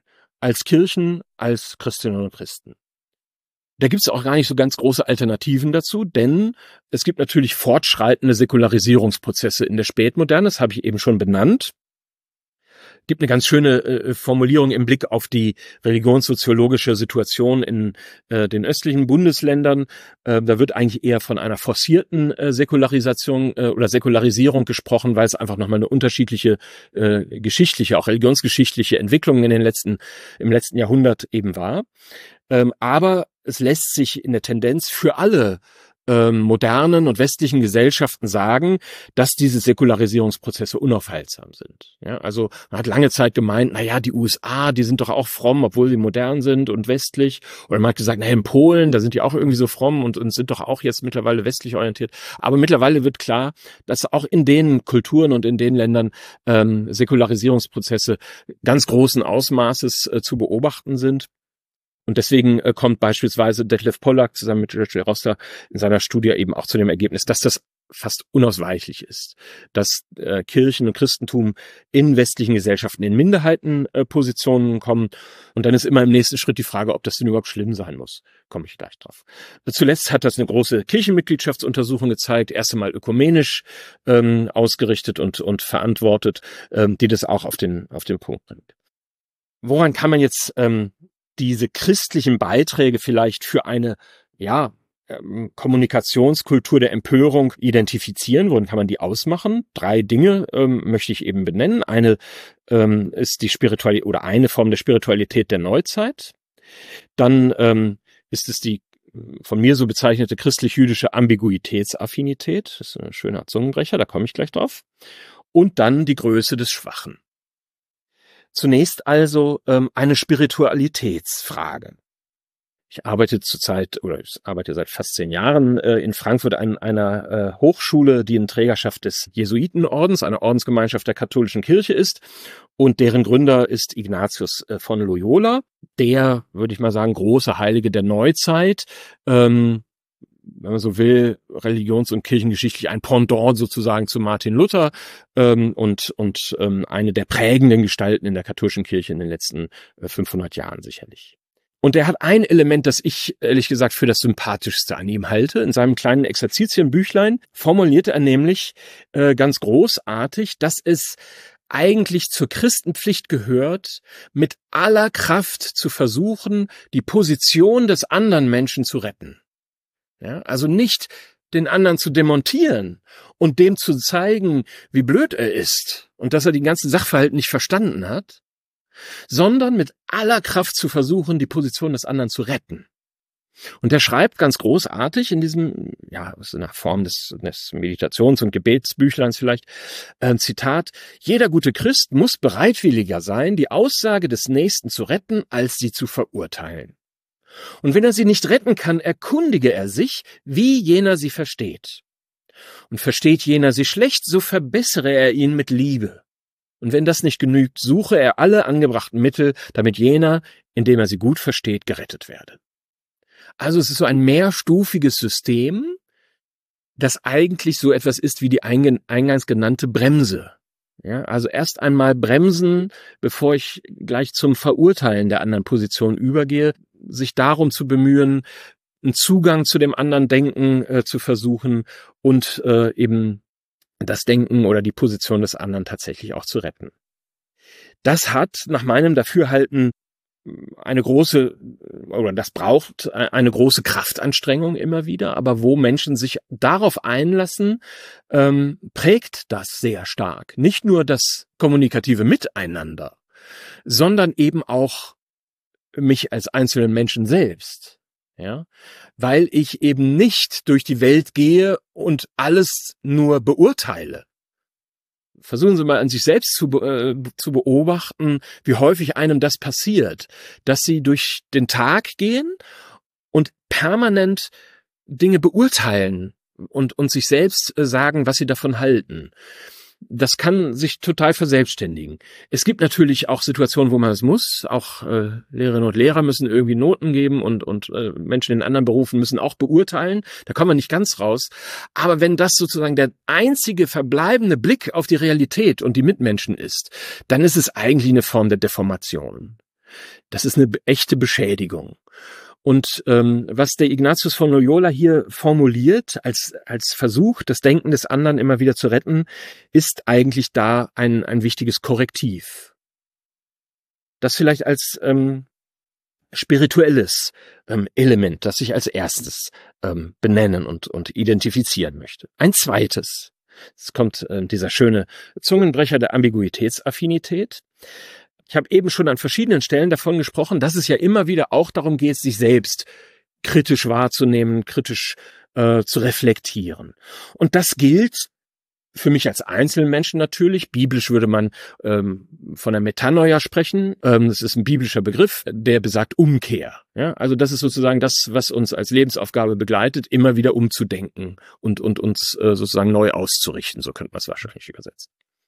als Kirchen, als Christinnen und Christen. Da gibt's auch gar nicht so ganz große Alternativen dazu, denn es gibt natürlich fortschreitende Säkularisierungsprozesse in der Spätmoderne, das habe ich eben schon benannt. Gibt eine ganz schöne Formulierung im Blick auf die religionssoziologische Situation in den östlichen Bundesländern. Da wird eigentlich eher von einer forcierten Säkularisation oder Säkularisierung gesprochen, weil es einfach nochmal eine unterschiedliche geschichtliche, auch religionsgeschichtliche Entwicklung im letzten Jahrhundert eben war. Aber es lässt sich in der Tendenz für alle modernen und westlichen Gesellschaften sagen, dass diese Säkularisierungsprozesse unaufhaltsam sind. Ja, also man hat lange Zeit gemeint, die USA, die sind doch auch fromm, obwohl sie modern sind und westlich. Oder man hat gesagt, in Polen, da sind die auch irgendwie so fromm und sind doch auch jetzt mittlerweile westlich orientiert. Aber mittlerweile wird klar, dass auch in den Kulturen und in den Ländern Säkularisierungsprozesse ganz großen Ausmaßes zu beobachten sind. Und deswegen kommt beispielsweise Detlef Pollack zusammen mit George Roster in seiner Studie eben auch zu dem Ergebnis, dass das fast unausweichlich ist, dass Kirchen und Christentum in westlichen Gesellschaften in Minderheitenpositionen kommen. Und dann ist immer im nächsten Schritt die Frage, ob das denn überhaupt schlimm sein muss. Komme ich gleich drauf. Zuletzt hat das eine große Kirchenmitgliedschaftsuntersuchung gezeigt, erst einmal ökumenisch ausgerichtet und verantwortet, die das auch auf den Punkt bringt. Woran kann man jetzt diese christlichen Beiträge vielleicht für eine, Kommunikationskultur der Empörung identifizieren? Worin kann man die ausmachen? 3 Dinge möchte ich eben benennen. Eine ist die Spiritualität oder eine Form der Spiritualität der Neuzeit. Dann ist es die von mir so bezeichnete christlich-jüdische Ambiguitätsaffinität. Das ist ein schöner Zungenbrecher, da komme ich gleich drauf. Und dann die Größe des Schwachen. Zunächst also eine Spiritualitätsfrage. Ich arbeite seit fast 10 Jahren in Frankfurt an einer Hochschule, die in Trägerschaft des Jesuitenordens, einer Ordensgemeinschaft der katholischen Kirche ist. Und deren Gründer ist Ignatius von Loyola, der, würde ich mal sagen, große Heilige der Neuzeit. Wenn man so will, religions- und kirchengeschichtlich ein Pendant sozusagen zu Martin Luther und eine der prägenden Gestalten in der katholischen Kirche in den letzten 500 Jahren sicherlich. Und er hat ein Element, das ich ehrlich gesagt für das Sympathischste an ihm halte. In seinem kleinen Exerzitienbüchlein formulierte er nämlich ganz großartig, dass es eigentlich zur Christenpflicht gehört, mit aller Kraft zu versuchen, die Position des anderen Menschen zu retten. Ja, also nicht den anderen zu demontieren und dem zu zeigen, wie blöd er ist und dass er den ganzen Sachverhalt nicht verstanden hat, sondern mit aller Kraft zu versuchen, die Position des anderen zu retten. Und er schreibt ganz großartig in diesem, so einer Form des Meditations- und Gebetsbüchleins vielleicht, Zitat, jeder gute Christ muss bereitwilliger sein, die Aussage des Nächsten zu retten, als sie zu verurteilen. Und wenn er sie nicht retten kann, erkundige er sich, wie jener sie versteht. Und versteht jener sie schlecht, so verbessere er ihn mit Liebe. Und wenn das nicht genügt, suche er alle angebrachten Mittel, damit jener, indem er sie gut versteht, gerettet werde. Also es ist so ein mehrstufiges System, das eigentlich so etwas ist wie die eingangs genannte Bremse. Ja, also erst einmal bremsen, bevor ich gleich zum Verurteilen der anderen Position übergehe, sich darum zu bemühen, einen Zugang zu dem anderen Denken zu versuchen und eben das Denken oder die Position des anderen tatsächlich auch zu retten. Das hat nach meinem Dafürhalten das braucht eine große Kraftanstrengung immer wieder, aber wo Menschen sich darauf einlassen, prägt das sehr stark. Nicht nur das kommunikative Miteinander, sondern eben auch mich als einzelnen Menschen selbst. Ja, weil ich eben nicht durch die Welt gehe und alles nur beurteile. Versuchen Sie mal an sich selbst zu beobachten, wie häufig einem das passiert, dass Sie durch den Tag gehen und permanent Dinge beurteilen und sich selbst sagen, was Sie davon halten. Das kann sich total verselbstständigen. Es gibt natürlich auch Situationen, wo man es muss. Auch Lehrerinnen und Lehrer müssen irgendwie Noten geben und Menschen in anderen Berufen müssen auch beurteilen. Da kommen wir nicht ganz raus. Aber wenn das sozusagen der einzige verbleibende Blick auf die Realität und die Mitmenschen ist, dann ist es eigentlich eine Form der Deformation. Das ist eine echte Beschädigung. Und was der Ignatius von Loyola hier formuliert als Versuch, das Denken des anderen immer wieder zu retten, ist eigentlich da ein wichtiges Korrektiv. Das vielleicht als spirituelles Element, das ich als erstes benennen und identifizieren möchte. Ein zweites, es kommt dieser schöne Zungenbrecher der Ambiguitätsaffinität. Ich habe eben schon an verschiedenen Stellen davon gesprochen, dass es ja immer wieder auch darum geht, sich selbst kritisch wahrzunehmen, kritisch zu reflektieren. Und das gilt für mich als Einzelmenschen natürlich. Biblisch würde man von der Metanoia sprechen. Das ist ein biblischer Begriff, der besagt Umkehr. Ja? Also das ist sozusagen das, was uns als Lebensaufgabe begleitet, immer wieder umzudenken und uns sozusagen neu auszurichten. So könnte man es wahrscheinlich übersetzen.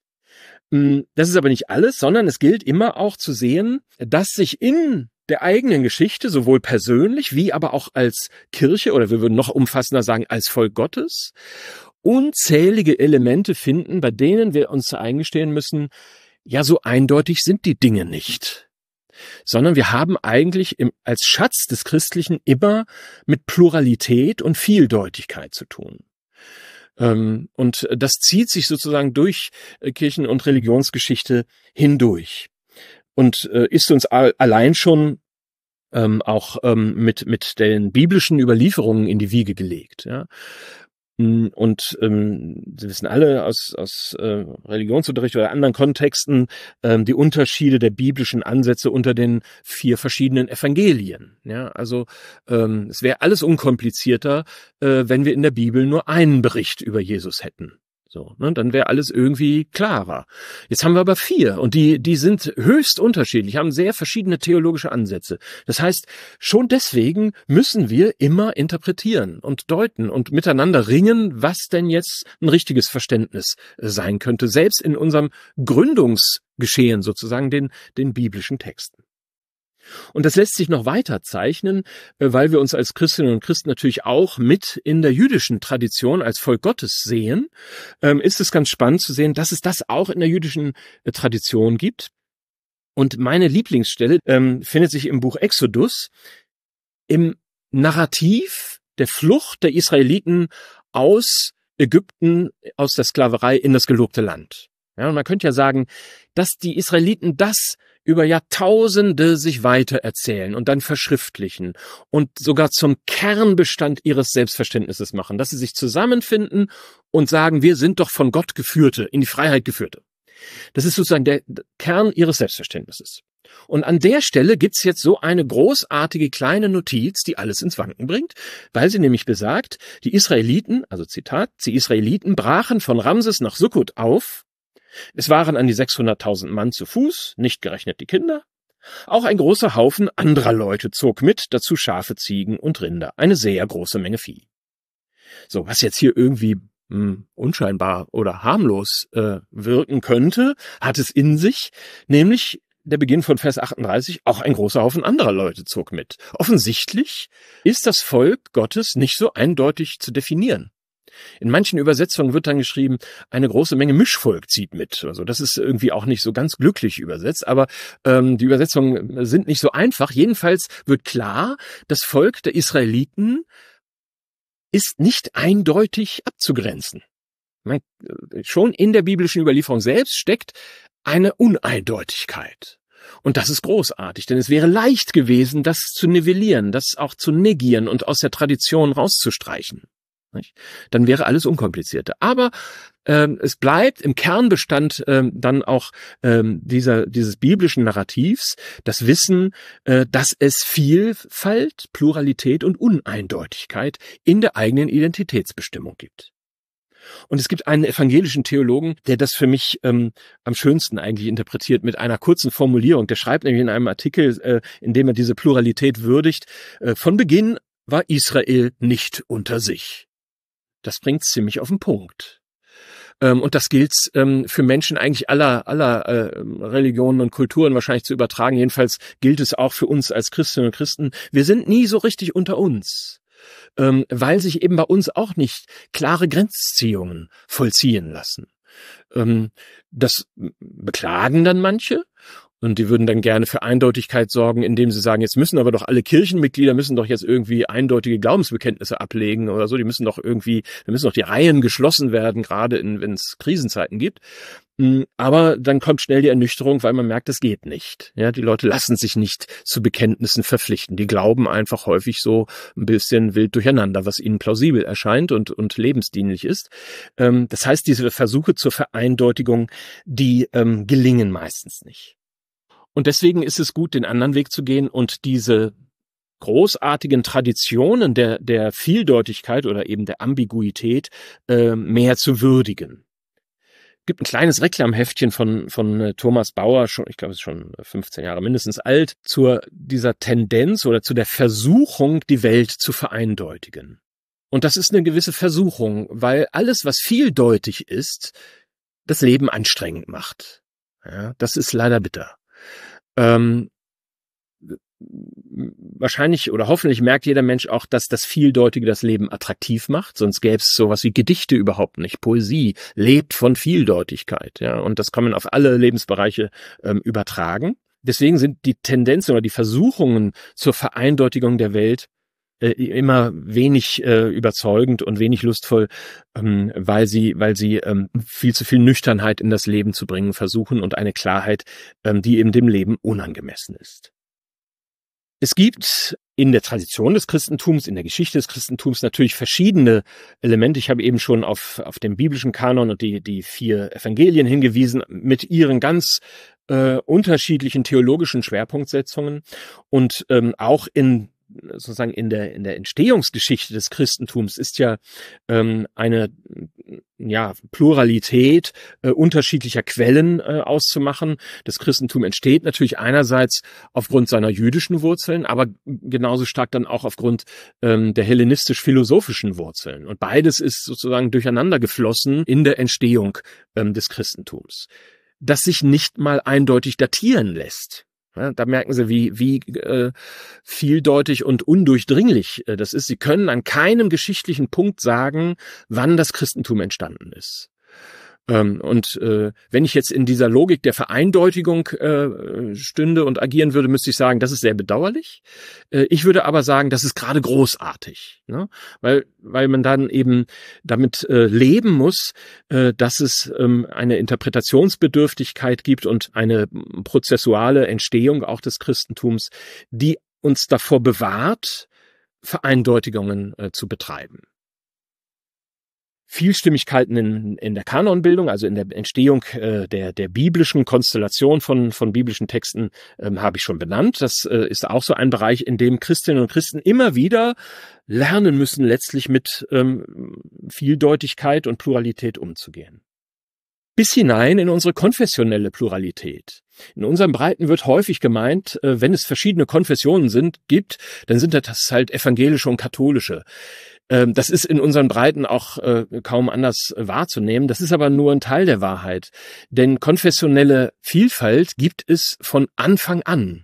Das ist aber nicht alles, sondern es gilt immer auch zu sehen, dass sich in der eigenen Geschichte, sowohl persönlich wie aber auch als Kirche, oder wir würden noch umfassender sagen, als Volk Gottes, unzählige Elemente finden, bei denen wir uns eingestehen müssen, ja, so eindeutig sind die Dinge nicht. Sondern wir haben eigentlich als Schatz des Christlichen immer mit Pluralität und Vieldeutigkeit zu tun. Und das zieht sich sozusagen durch Kirchen- und Religionsgeschichte hindurch und ist uns allein schon auch mit den biblischen Überlieferungen in die Wiege gelegt. Ja. Und Sie wissen alle aus Religionsunterricht oder anderen Kontexten die Unterschiede der biblischen Ansätze unter den 4 verschiedenen Evangelien. Ja, also es wäre alles unkomplizierter, wenn wir in der Bibel nur einen Bericht über Jesus hätten. So, ne, dann wäre alles irgendwie klarer. Jetzt haben wir aber 4 und die sind höchst unterschiedlich, haben sehr verschiedene theologische Ansätze. Das heißt, schon deswegen müssen wir immer interpretieren und deuten und miteinander ringen, was denn jetzt ein richtiges Verständnis sein könnte, selbst in unserem Gründungsgeschehen sozusagen, den biblischen Texten. Und das lässt sich noch weiter zeichnen, weil wir uns als Christinnen und Christen natürlich auch mit in der jüdischen Tradition als Volk Gottes sehen, ist es ganz spannend zu sehen, dass es das auch in der jüdischen Tradition gibt. Und meine Lieblingsstelle findet sich im Buch Exodus, im Narrativ der Flucht der Israeliten aus Ägypten, aus der Sklaverei in das gelobte Land. Ja, und man könnte ja sagen, dass die Israeliten das über Jahrtausende sich weiter erzählen und dann verschriftlichen und sogar zum Kernbestand ihres Selbstverständnisses machen, dass sie sich zusammenfinden und sagen, wir sind doch von Gott Geführte, in die Freiheit Geführte. Das ist sozusagen der Kern ihres Selbstverständnisses. Und an der Stelle gibt's jetzt so eine großartige kleine Notiz, die alles ins Wanken bringt, weil sie nämlich besagt, die Israeliten, also Zitat, die Israeliten brachen von Ramses nach Sukkot auf. Es waren an die 600.000 Mann zu Fuß, nicht gerechnet die Kinder. Auch ein großer Haufen anderer Leute zog mit, dazu Schafe, Ziegen und Rinder, eine sehr große Menge Vieh. So, was jetzt hier irgendwie unscheinbar oder harmlos wirken könnte, hat es in sich, nämlich der Beginn von Vers 38, auch ein großer Haufen anderer Leute zog mit. Offensichtlich ist das Volk Gottes nicht so eindeutig zu definieren. In manchen Übersetzungen wird dann geschrieben, eine große Menge Mischvolk zieht mit. Also das ist irgendwie auch nicht so ganz glücklich übersetzt, aber die Übersetzungen sind nicht so einfach. Jedenfalls wird klar, das Volk der Israeliten ist nicht eindeutig abzugrenzen. Schon in der biblischen Überlieferung selbst steckt eine Uneindeutigkeit. Und das ist großartig, denn es wäre leicht gewesen, das zu nivellieren, das auch zu negieren und aus der Tradition rauszustreichen. Dann wäre alles unkomplizierter. Aber es bleibt im Kernbestand dann auch dieses biblischen Narrativs das Wissen, dass es Vielfalt, Pluralität und Uneindeutigkeit in der eigenen Identitätsbestimmung gibt. Und es gibt einen evangelischen Theologen, der das für mich am schönsten eigentlich interpretiert mit einer kurzen Formulierung. Der schreibt nämlich in einem Artikel, in dem er diese Pluralität würdigt, von Beginn war Israel nicht unter sich. Das bringt's ziemlich auf den Punkt. Und das gilt für Menschen eigentlich aller Religionen und Kulturen wahrscheinlich zu übertragen. Jedenfalls gilt es auch für uns als Christinnen und Christen. Wir sind nie so richtig unter uns, weil sich eben bei uns auch nicht klare Grenzziehungen vollziehen lassen. Das beklagen dann manche. Und die würden dann gerne für Eindeutigkeit sorgen, indem sie sagen, jetzt müssen aber doch alle Kirchenmitglieder müssen doch jetzt irgendwie eindeutige Glaubensbekenntnisse ablegen oder so. Da müssen doch die Reihen geschlossen werden, gerade wenn es Krisenzeiten gibt. Aber dann kommt schnell die Ernüchterung, weil man merkt, es geht nicht. Ja, die Leute lassen sich nicht zu Bekenntnissen verpflichten. Die glauben einfach häufig so ein bisschen wild durcheinander, was ihnen plausibel erscheint und lebensdienlich ist. Das heißt, diese Versuche zur Vereindeutigung, die gelingen meistens nicht. Und deswegen ist es gut, den anderen Weg zu gehen und diese großartigen Traditionen der Vieldeutigkeit oder eben der Ambiguität mehr zu würdigen. Gibt ein kleines Reklamheftchen von Thomas Bauer, ich glaube, es ist schon 15 Jahre mindestens alt, zu dieser Tendenz oder zu der Versuchung, die Welt zu vereindeutigen. Und das ist eine gewisse Versuchung, weil alles, was vieldeutig ist, das Leben anstrengend macht. Ja, das ist leider bitter. Wahrscheinlich oder hoffentlich merkt jeder Mensch auch, dass das Vieldeutige das Leben attraktiv macht, sonst gäbe es sowas wie Gedichte überhaupt nicht. Poesie lebt von Vieldeutigkeit, ja, und das kann man auf alle Lebensbereiche übertragen. Deswegen sind die Tendenzen oder die Versuchungen zur Vereindeutigung der Welt immer wenig überzeugend und wenig lustvoll, weil sie viel zu viel Nüchternheit in das Leben zu bringen versuchen und eine Klarheit, die eben dem Leben unangemessen ist. Es gibt in der Tradition des Christentums, in der Geschichte des Christentums natürlich verschiedene Elemente. Ich habe eben schon auf den biblischen Kanon und die 4 Evangelien hingewiesen mit ihren ganz unterschiedlichen theologischen Schwerpunktsetzungen und auch in der Entstehungsgeschichte des Christentums ist ja eine Pluralität unterschiedlicher Quellen auszumachen. Das Christentum entsteht natürlich einerseits aufgrund seiner jüdischen Wurzeln, aber genauso stark dann auch aufgrund der hellenistisch-philosophischen Wurzeln. Und beides ist sozusagen durcheinander geflossen in der Entstehung des Christentums, das sich nicht mal eindeutig datieren lässt. Ja, da merken Sie, wie vieldeutig und undurchdringlich das ist. Sie können an keinem geschichtlichen Punkt sagen, wann das Christentum entstanden ist. Wenn ich jetzt in dieser Logik der Vereindeutigung stünde und agieren würde, müsste ich sagen, das ist sehr bedauerlich. Ich würde aber sagen, das ist gerade großartig, ne? Weil man dann eben damit leben muss, dass es eine Interpretationsbedürftigkeit gibt und eine prozessuale Entstehung auch des Christentums, die uns davor bewahrt, Vereindeutigungen zu betreiben. Vielstimmigkeiten in der Kanonbildung, also in der Entstehung der biblischen Konstellation von biblischen Texten, habe ich schon benannt. Das ist auch so ein Bereich, in dem Christinnen und Christen immer wieder lernen müssen, letztlich mit Vieldeutigkeit und Pluralität umzugehen. Bis hinein in unsere konfessionelle Pluralität. In unseren Breiten wird häufig gemeint, wenn es verschiedene Konfessionen gibt, dann sind das halt evangelische und katholische. Das ist in unseren Breiten auch kaum anders wahrzunehmen. Das ist aber nur ein Teil der Wahrheit. Denn konfessionelle Vielfalt gibt es von Anfang an.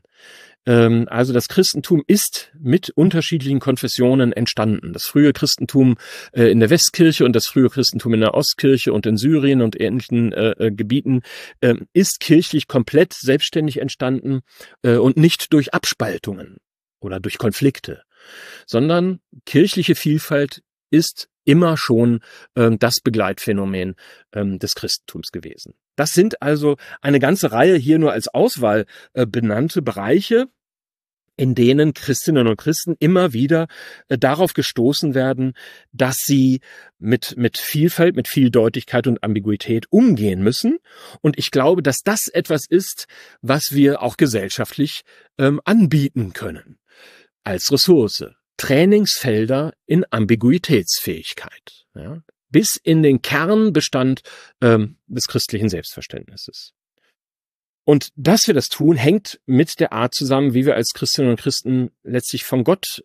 Also das Christentum ist mit unterschiedlichen Konfessionen entstanden. Das frühe Christentum in der Westkirche und das frühe Christentum in der Ostkirche und in Syrien und ähnlichen Gebieten ist kirchlich komplett selbstständig entstanden und nicht durch Abspaltungen oder durch Konflikte, sondern kirchliche Vielfalt ist immer schon das Begleitphänomen des Christentums gewesen. Das sind also eine ganze Reihe hier nur als Auswahl benannte Bereiche, in denen Christinnen und Christen immer wieder darauf gestoßen werden, dass sie mit Vielfalt, mit Vieldeutigkeit und Ambiguität umgehen müssen. Und ich glaube, dass das etwas ist, was wir auch gesellschaftlich anbieten können als Ressource. Trainingsfelder in Ambiguitätsfähigkeit, ja, bis in den Kernbestand des christlichen Selbstverständnisses. Und dass wir das tun, hängt mit der Art zusammen, wie wir als Christinnen und Christen letztlich von Gott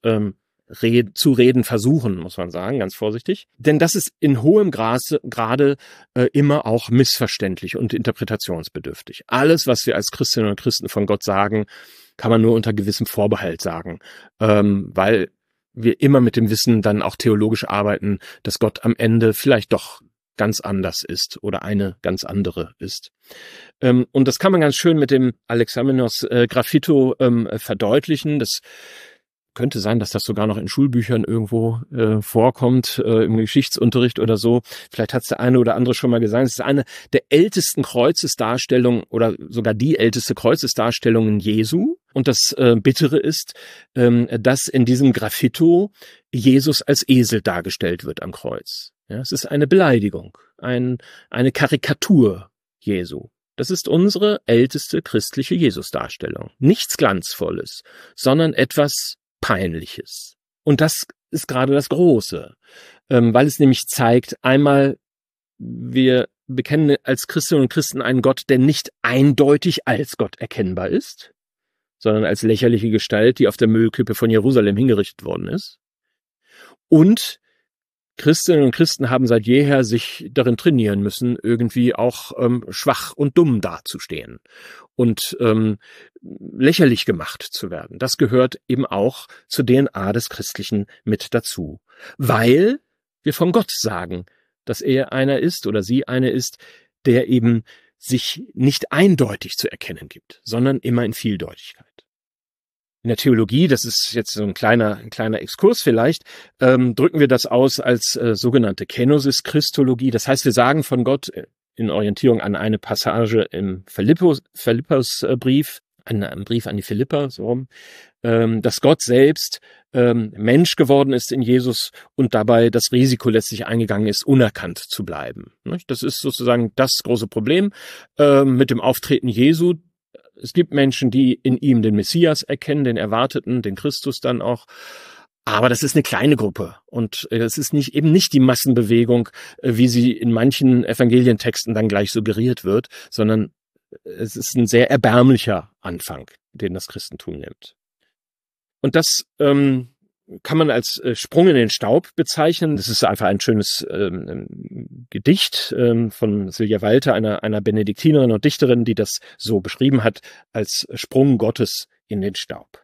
zu reden versuchen, muss man sagen, ganz vorsichtig. Denn das ist in hohem Grade immer auch missverständlich und interpretationsbedürftig. Alles, was wir als Christinnen und Christen von Gott sagen, kann man nur unter gewissem Vorbehalt sagen, weil wir immer mit dem Wissen dann auch theologisch arbeiten, dass Gott am Ende vielleicht doch ganz anders ist oder eine ganz andere ist. Und das kann man ganz schön mit dem Alexamenos Graphito verdeutlichen. Das könnte sein, dass das sogar noch in Schulbüchern irgendwo vorkommt, im Geschichtsunterricht oder so. Vielleicht hat es der eine oder andere schon mal gesagt. Es ist eine der ältesten Kreuzesdarstellungen oder sogar die älteste Kreuzesdarstellung Jesu. Und das Bittere ist, dass in diesem Graphito Jesus als Esel dargestellt wird am Kreuz. Ja, es ist eine Beleidigung, eine Karikatur Jesu. Das ist unsere älteste christliche Jesusdarstellung. Nichts Glanzvolles, sondern etwas Peinliches. Und das ist gerade das Große, weil es nämlich zeigt, einmal, wir bekennen als Christinnen und Christen einen Gott, der nicht eindeutig als Gott erkennbar ist, sondern als lächerliche Gestalt, die auf der Müllkippe von Jerusalem hingerichtet worden ist. Und Christinnen und Christen haben seit jeher sich darin trainieren müssen, irgendwie auch schwach und dumm dazustehen und lächerlich gemacht zu werden. Das gehört eben auch zur DNA des Christlichen mit dazu, weil wir von Gott sagen, dass er einer ist oder sie eine ist, der eben sich nicht eindeutig zu erkennen gibt, sondern immer in Vieldeutigkeit. In der Theologie, das ist jetzt so ein kleiner Exkurs vielleicht, drücken wir das aus als sogenannte Kenosis-Christologie. Das heißt, wir sagen von Gott in Orientierung an eine Passage im Philippusbrief, einem Brief an die Philipper, so rum, dass Gott selbst Mensch geworden ist in Jesus und dabei das Risiko letztlich eingegangen ist, unerkannt zu bleiben. Das ist sozusagen das große Problem mit dem Auftreten Jesu. Es gibt Menschen, die in ihm den Messias erkennen, den Erwarteten, den Christus dann auch. Aber das ist eine kleine Gruppe und es ist eben nicht die Massenbewegung, wie sie in manchen Evangelientexten dann gleich suggeriert wird, sondern es ist ein sehr erbärmlicher Anfang, den das Christentum nimmt. Und das kann man als Sprung in den Staub bezeichnen. Das ist einfach ein schönes Gedicht von Silja Walter, einer Benediktinerin und Dichterin, die das so beschrieben hat, als Sprung Gottes in den Staub.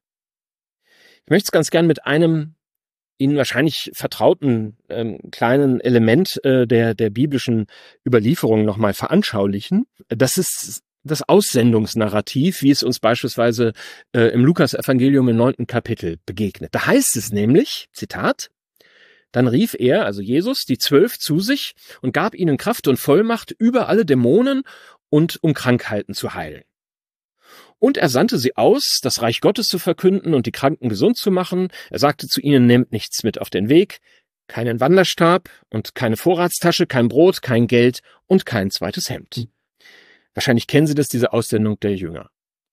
Ich möchte es ganz gern mit einem Ihnen wahrscheinlich vertrauten kleinen Element der biblischen Überlieferung nochmal veranschaulichen. Das ist das Aussendungsnarrativ, wie es uns beispielsweise im Lukas-Evangelium im 9. Kapitel begegnet. Da heißt es nämlich, Zitat, dann rief er, also Jesus, die 12 zu sich und gab ihnen Kraft und Vollmacht über alle Dämonen und um Krankheiten zu heilen. Und er sandte sie aus, das Reich Gottes zu verkünden und die Kranken gesund zu machen. Er sagte zu ihnen, nehmt nichts mit auf den Weg, keinen Wanderstab und keine Vorratstasche, kein Brot, kein Geld und kein zweites Hemd. Wahrscheinlich kennen Sie das, diese Aussendung der Jünger.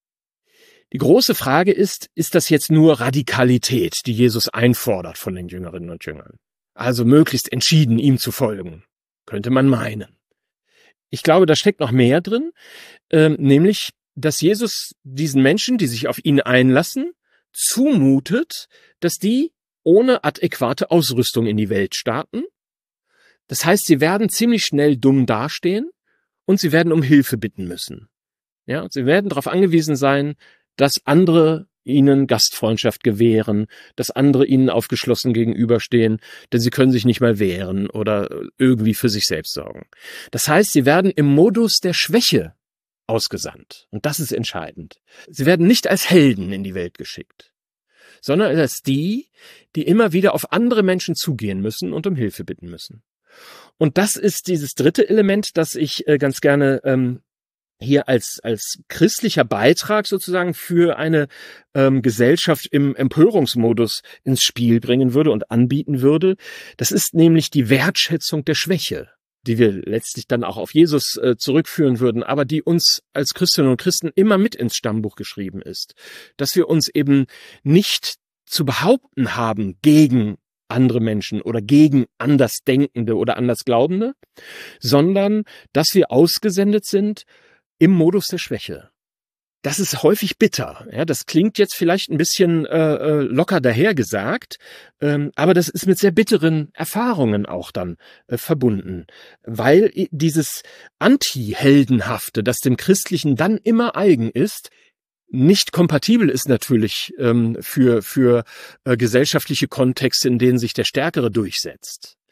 Die große Frage ist das jetzt nur Radikalität, die Jesus einfordert von den Jüngerinnen und Jüngern? Also möglichst entschieden, ihm zu folgen, könnte man meinen. Ich glaube, da steckt noch mehr drin, nämlich, dass Jesus diesen Menschen, die sich auf ihn einlassen, zumutet, dass die ohne adäquate Ausrüstung in die Welt starten. Das heißt, sie werden ziemlich schnell dumm dastehen, und sie werden um Hilfe bitten müssen. Ja, sie werden darauf angewiesen sein, dass andere ihnen Gastfreundschaft gewähren, dass andere ihnen aufgeschlossen gegenüberstehen, denn sie können sich nicht mal wehren oder irgendwie für sich selbst sorgen. Das heißt, sie werden im Modus der Schwäche ausgesandt. Und das ist entscheidend. Sie werden nicht als Helden in die Welt geschickt, sondern als die immer wieder auf andere Menschen zugehen müssen und um Hilfe bitten müssen. Und das ist dieses dritte Element, das ich ganz gerne hier als christlicher Beitrag sozusagen für eine Gesellschaft im Empörungsmodus ins Spiel bringen würde und anbieten würde. Das ist nämlich die Wertschätzung der Schwäche, die wir letztlich dann auch auf Jesus zurückführen würden, aber die uns als Christinnen und Christen immer mit ins Stammbuch geschrieben ist. Dass wir uns eben nicht zu behaupten haben gegen andere Menschen oder gegen Andersdenkende oder Andersglaubende, sondern dass wir ausgesendet sind im Modus der Schwäche. Das ist häufig bitter. Ja, das klingt jetzt vielleicht ein bisschen locker dahergesagt, aber das ist mit sehr bitteren Erfahrungen auch dann verbunden, weil dieses Anti-Heldenhafte, das dem Christlichen dann immer eigen ist, nicht kompatibel ist natürlich für gesellschaftliche Kontexte, in denen sich der Stärkere durchsetzt.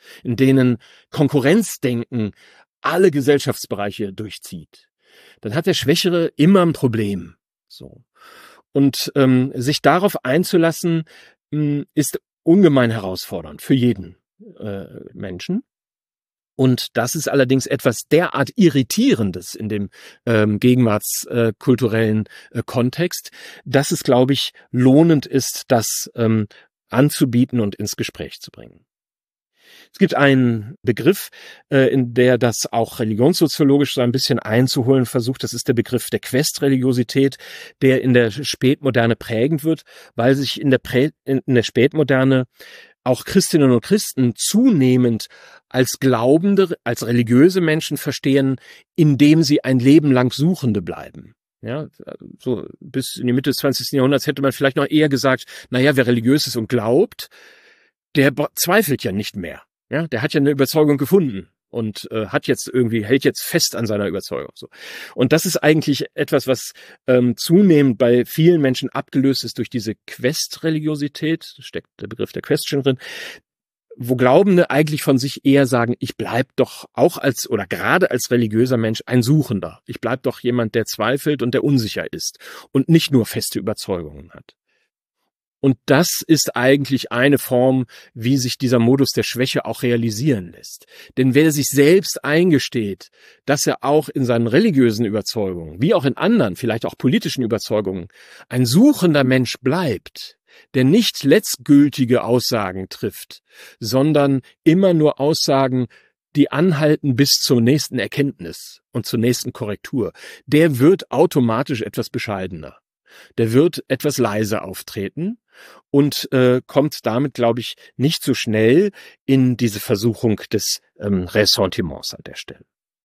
in denen Konkurrenzdenken alle Gesellschaftsbereiche durchzieht, dann hat der Schwächere immer ein Problem. So. Und sich darauf einzulassen, ist ungemein herausfordernd für jeden Menschen. Und das ist allerdings etwas derart Irritierendes in dem gegenwartskulturellen Kontext, dass es, glaube ich, lohnend ist, das anzubieten und ins Gespräch zu bringen. Es gibt einen Begriff, in der das auch religionssoziologisch so ein bisschen einzuholen versucht. Das ist der Begriff der Questreligiosität, der in der Spätmoderne prägend wird, weil sich in der Spätmoderne auch Christinnen und Christen zunehmend als Glaubende, als religiöse Menschen verstehen, indem sie ein Leben lang Suchende bleiben. Ja, so bis in die Mitte des 20. Jahrhunderts hätte man vielleicht noch eher gesagt, naja, wer religiös ist und glaubt, der zweifelt ja nicht mehr. Ja, der hat ja eine Überzeugung gefunden und hält jetzt fest an seiner Überzeugung. So. Und das ist eigentlich etwas, was zunehmend bei vielen Menschen abgelöst ist durch diese Quest-Religiosität, steckt der Begriff der Question drin, wo Glaubende eigentlich von sich eher sagen, ich bleib doch auch gerade als religiöser Mensch ein Suchender. Ich bleib doch jemand, der zweifelt und der unsicher ist und nicht nur feste Überzeugungen hat. Und das ist eigentlich eine Form, wie sich dieser Modus der Schwäche auch realisieren lässt. Denn wer sich selbst eingesteht, dass er auch in seinen religiösen Überzeugungen, wie auch in anderen, vielleicht auch politischen Überzeugungen, ein suchender Mensch bleibt, der nicht letztgültige Aussagen trifft, sondern immer nur Aussagen, die anhalten bis zur nächsten Erkenntnis und zur nächsten Korrektur, der wird automatisch etwas bescheidener. Der wird etwas leiser auftreten und kommt damit, glaube ich, nicht so schnell in diese Versuchung des Ressentiments an der Stelle.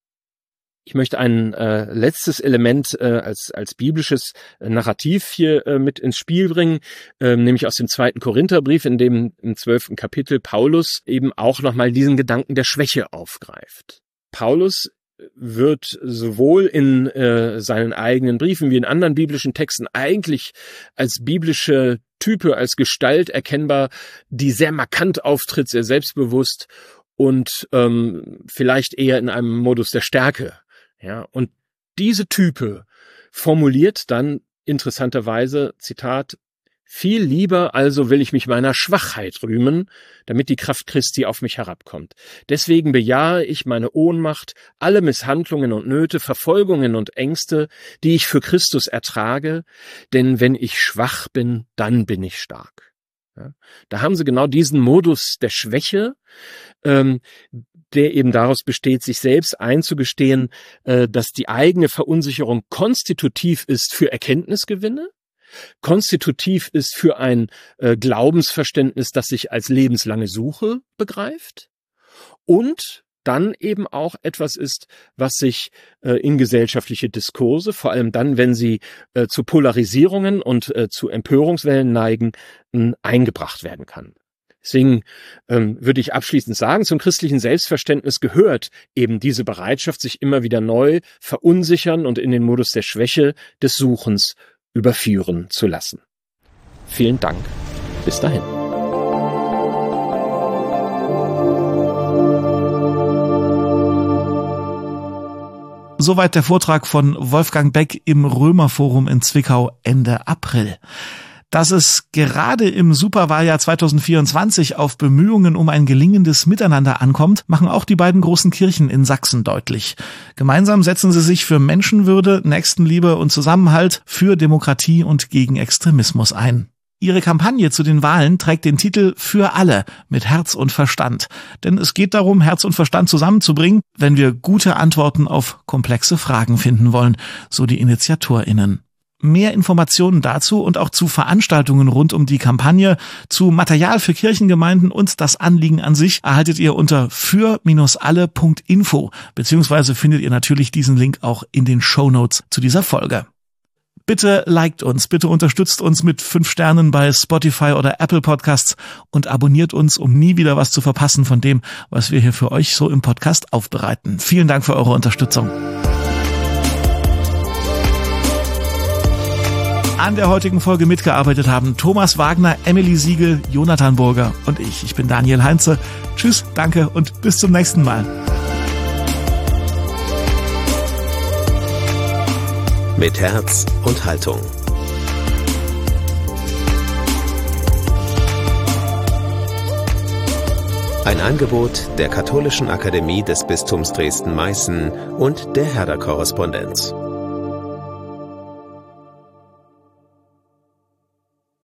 Ich möchte ein letztes Element als biblisches Narrativ hier mit ins Spiel bringen, nämlich aus dem 2. Korintherbrief, in dem im 12. Kapitel Paulus eben auch nochmal diesen Gedanken der Schwäche aufgreift. Paulus wird sowohl in seinen eigenen Briefen wie in anderen biblischen Texten eigentlich als biblische Type, als Gestalt erkennbar, die sehr markant auftritt, sehr selbstbewusst und vielleicht eher in einem Modus der Stärke. Ja, und diese Type formuliert dann interessanterweise, Zitat, viel lieber also will ich mich meiner Schwachheit rühmen, damit die Kraft Christi auf mich herabkommt. Deswegen bejahe ich meine Ohnmacht, alle Misshandlungen und Nöte, Verfolgungen und Ängste, die ich für Christus ertrage, denn wenn ich schwach bin, dann bin ich stark. Ja, da haben sie genau diesen Modus der Schwäche, der eben daraus besteht, sich selbst einzugestehen, dass die eigene Verunsicherung konstitutiv ist für Erkenntnisgewinne, konstitutiv ist für ein Glaubensverständnis, das sich als lebenslange Suche begreift und dann eben auch etwas ist, was sich in gesellschaftliche Diskurse, vor allem dann, wenn sie zu Polarisierungen und zu Empörungswellen neigen, eingebracht werden kann. Deswegen würde ich abschließend sagen, zum christlichen Selbstverständnis gehört eben diese Bereitschaft, sich immer wieder neu verunsichern und in den Modus der Schwäche des Suchens überführen zu lassen. Vielen Dank. Bis dahin. Soweit der Vortrag von Wolfgang Beck im Römerforum in Zwickau Ende April. Dass es gerade im Superwahljahr 2024 auf Bemühungen um ein gelingendes Miteinander ankommt, machen auch die beiden großen Kirchen in Sachsen deutlich. Gemeinsam setzen sie sich für Menschenwürde, Nächstenliebe und Zusammenhalt, für Demokratie und gegen Extremismus ein. Ihre Kampagne zu den Wahlen trägt den Titel Für alle mit Herz und Verstand. Denn es geht darum, Herz und Verstand zusammenzubringen, wenn wir gute Antworten auf komplexe Fragen finden wollen, so die InitiatorInnen. Mehr Informationen dazu und auch zu Veranstaltungen rund um die Kampagne, zu Material für Kirchengemeinden und das Anliegen an sich erhaltet ihr unter für-alle.info, beziehungsweise findet ihr natürlich diesen Link auch in den Shownotes zu dieser Folge. Bitte liked uns, bitte unterstützt uns mit 5 Sternen bei Spotify oder Apple Podcasts und abonniert uns, um nie wieder was zu verpassen von dem, was wir hier für euch so im Podcast aufbereiten. Vielen Dank für eure Unterstützung. An der heutigen Folge mitgearbeitet haben Thomas Wagner, Emily Siegel, Jonathan Burger und ich. Ich bin Daniel Heinze. Tschüss, danke und bis zum nächsten Mal. Mit Herz und Haltung. Ein Angebot der Katholischen Akademie des Bistums Dresden-Meißen und der Herder Korrespondenz.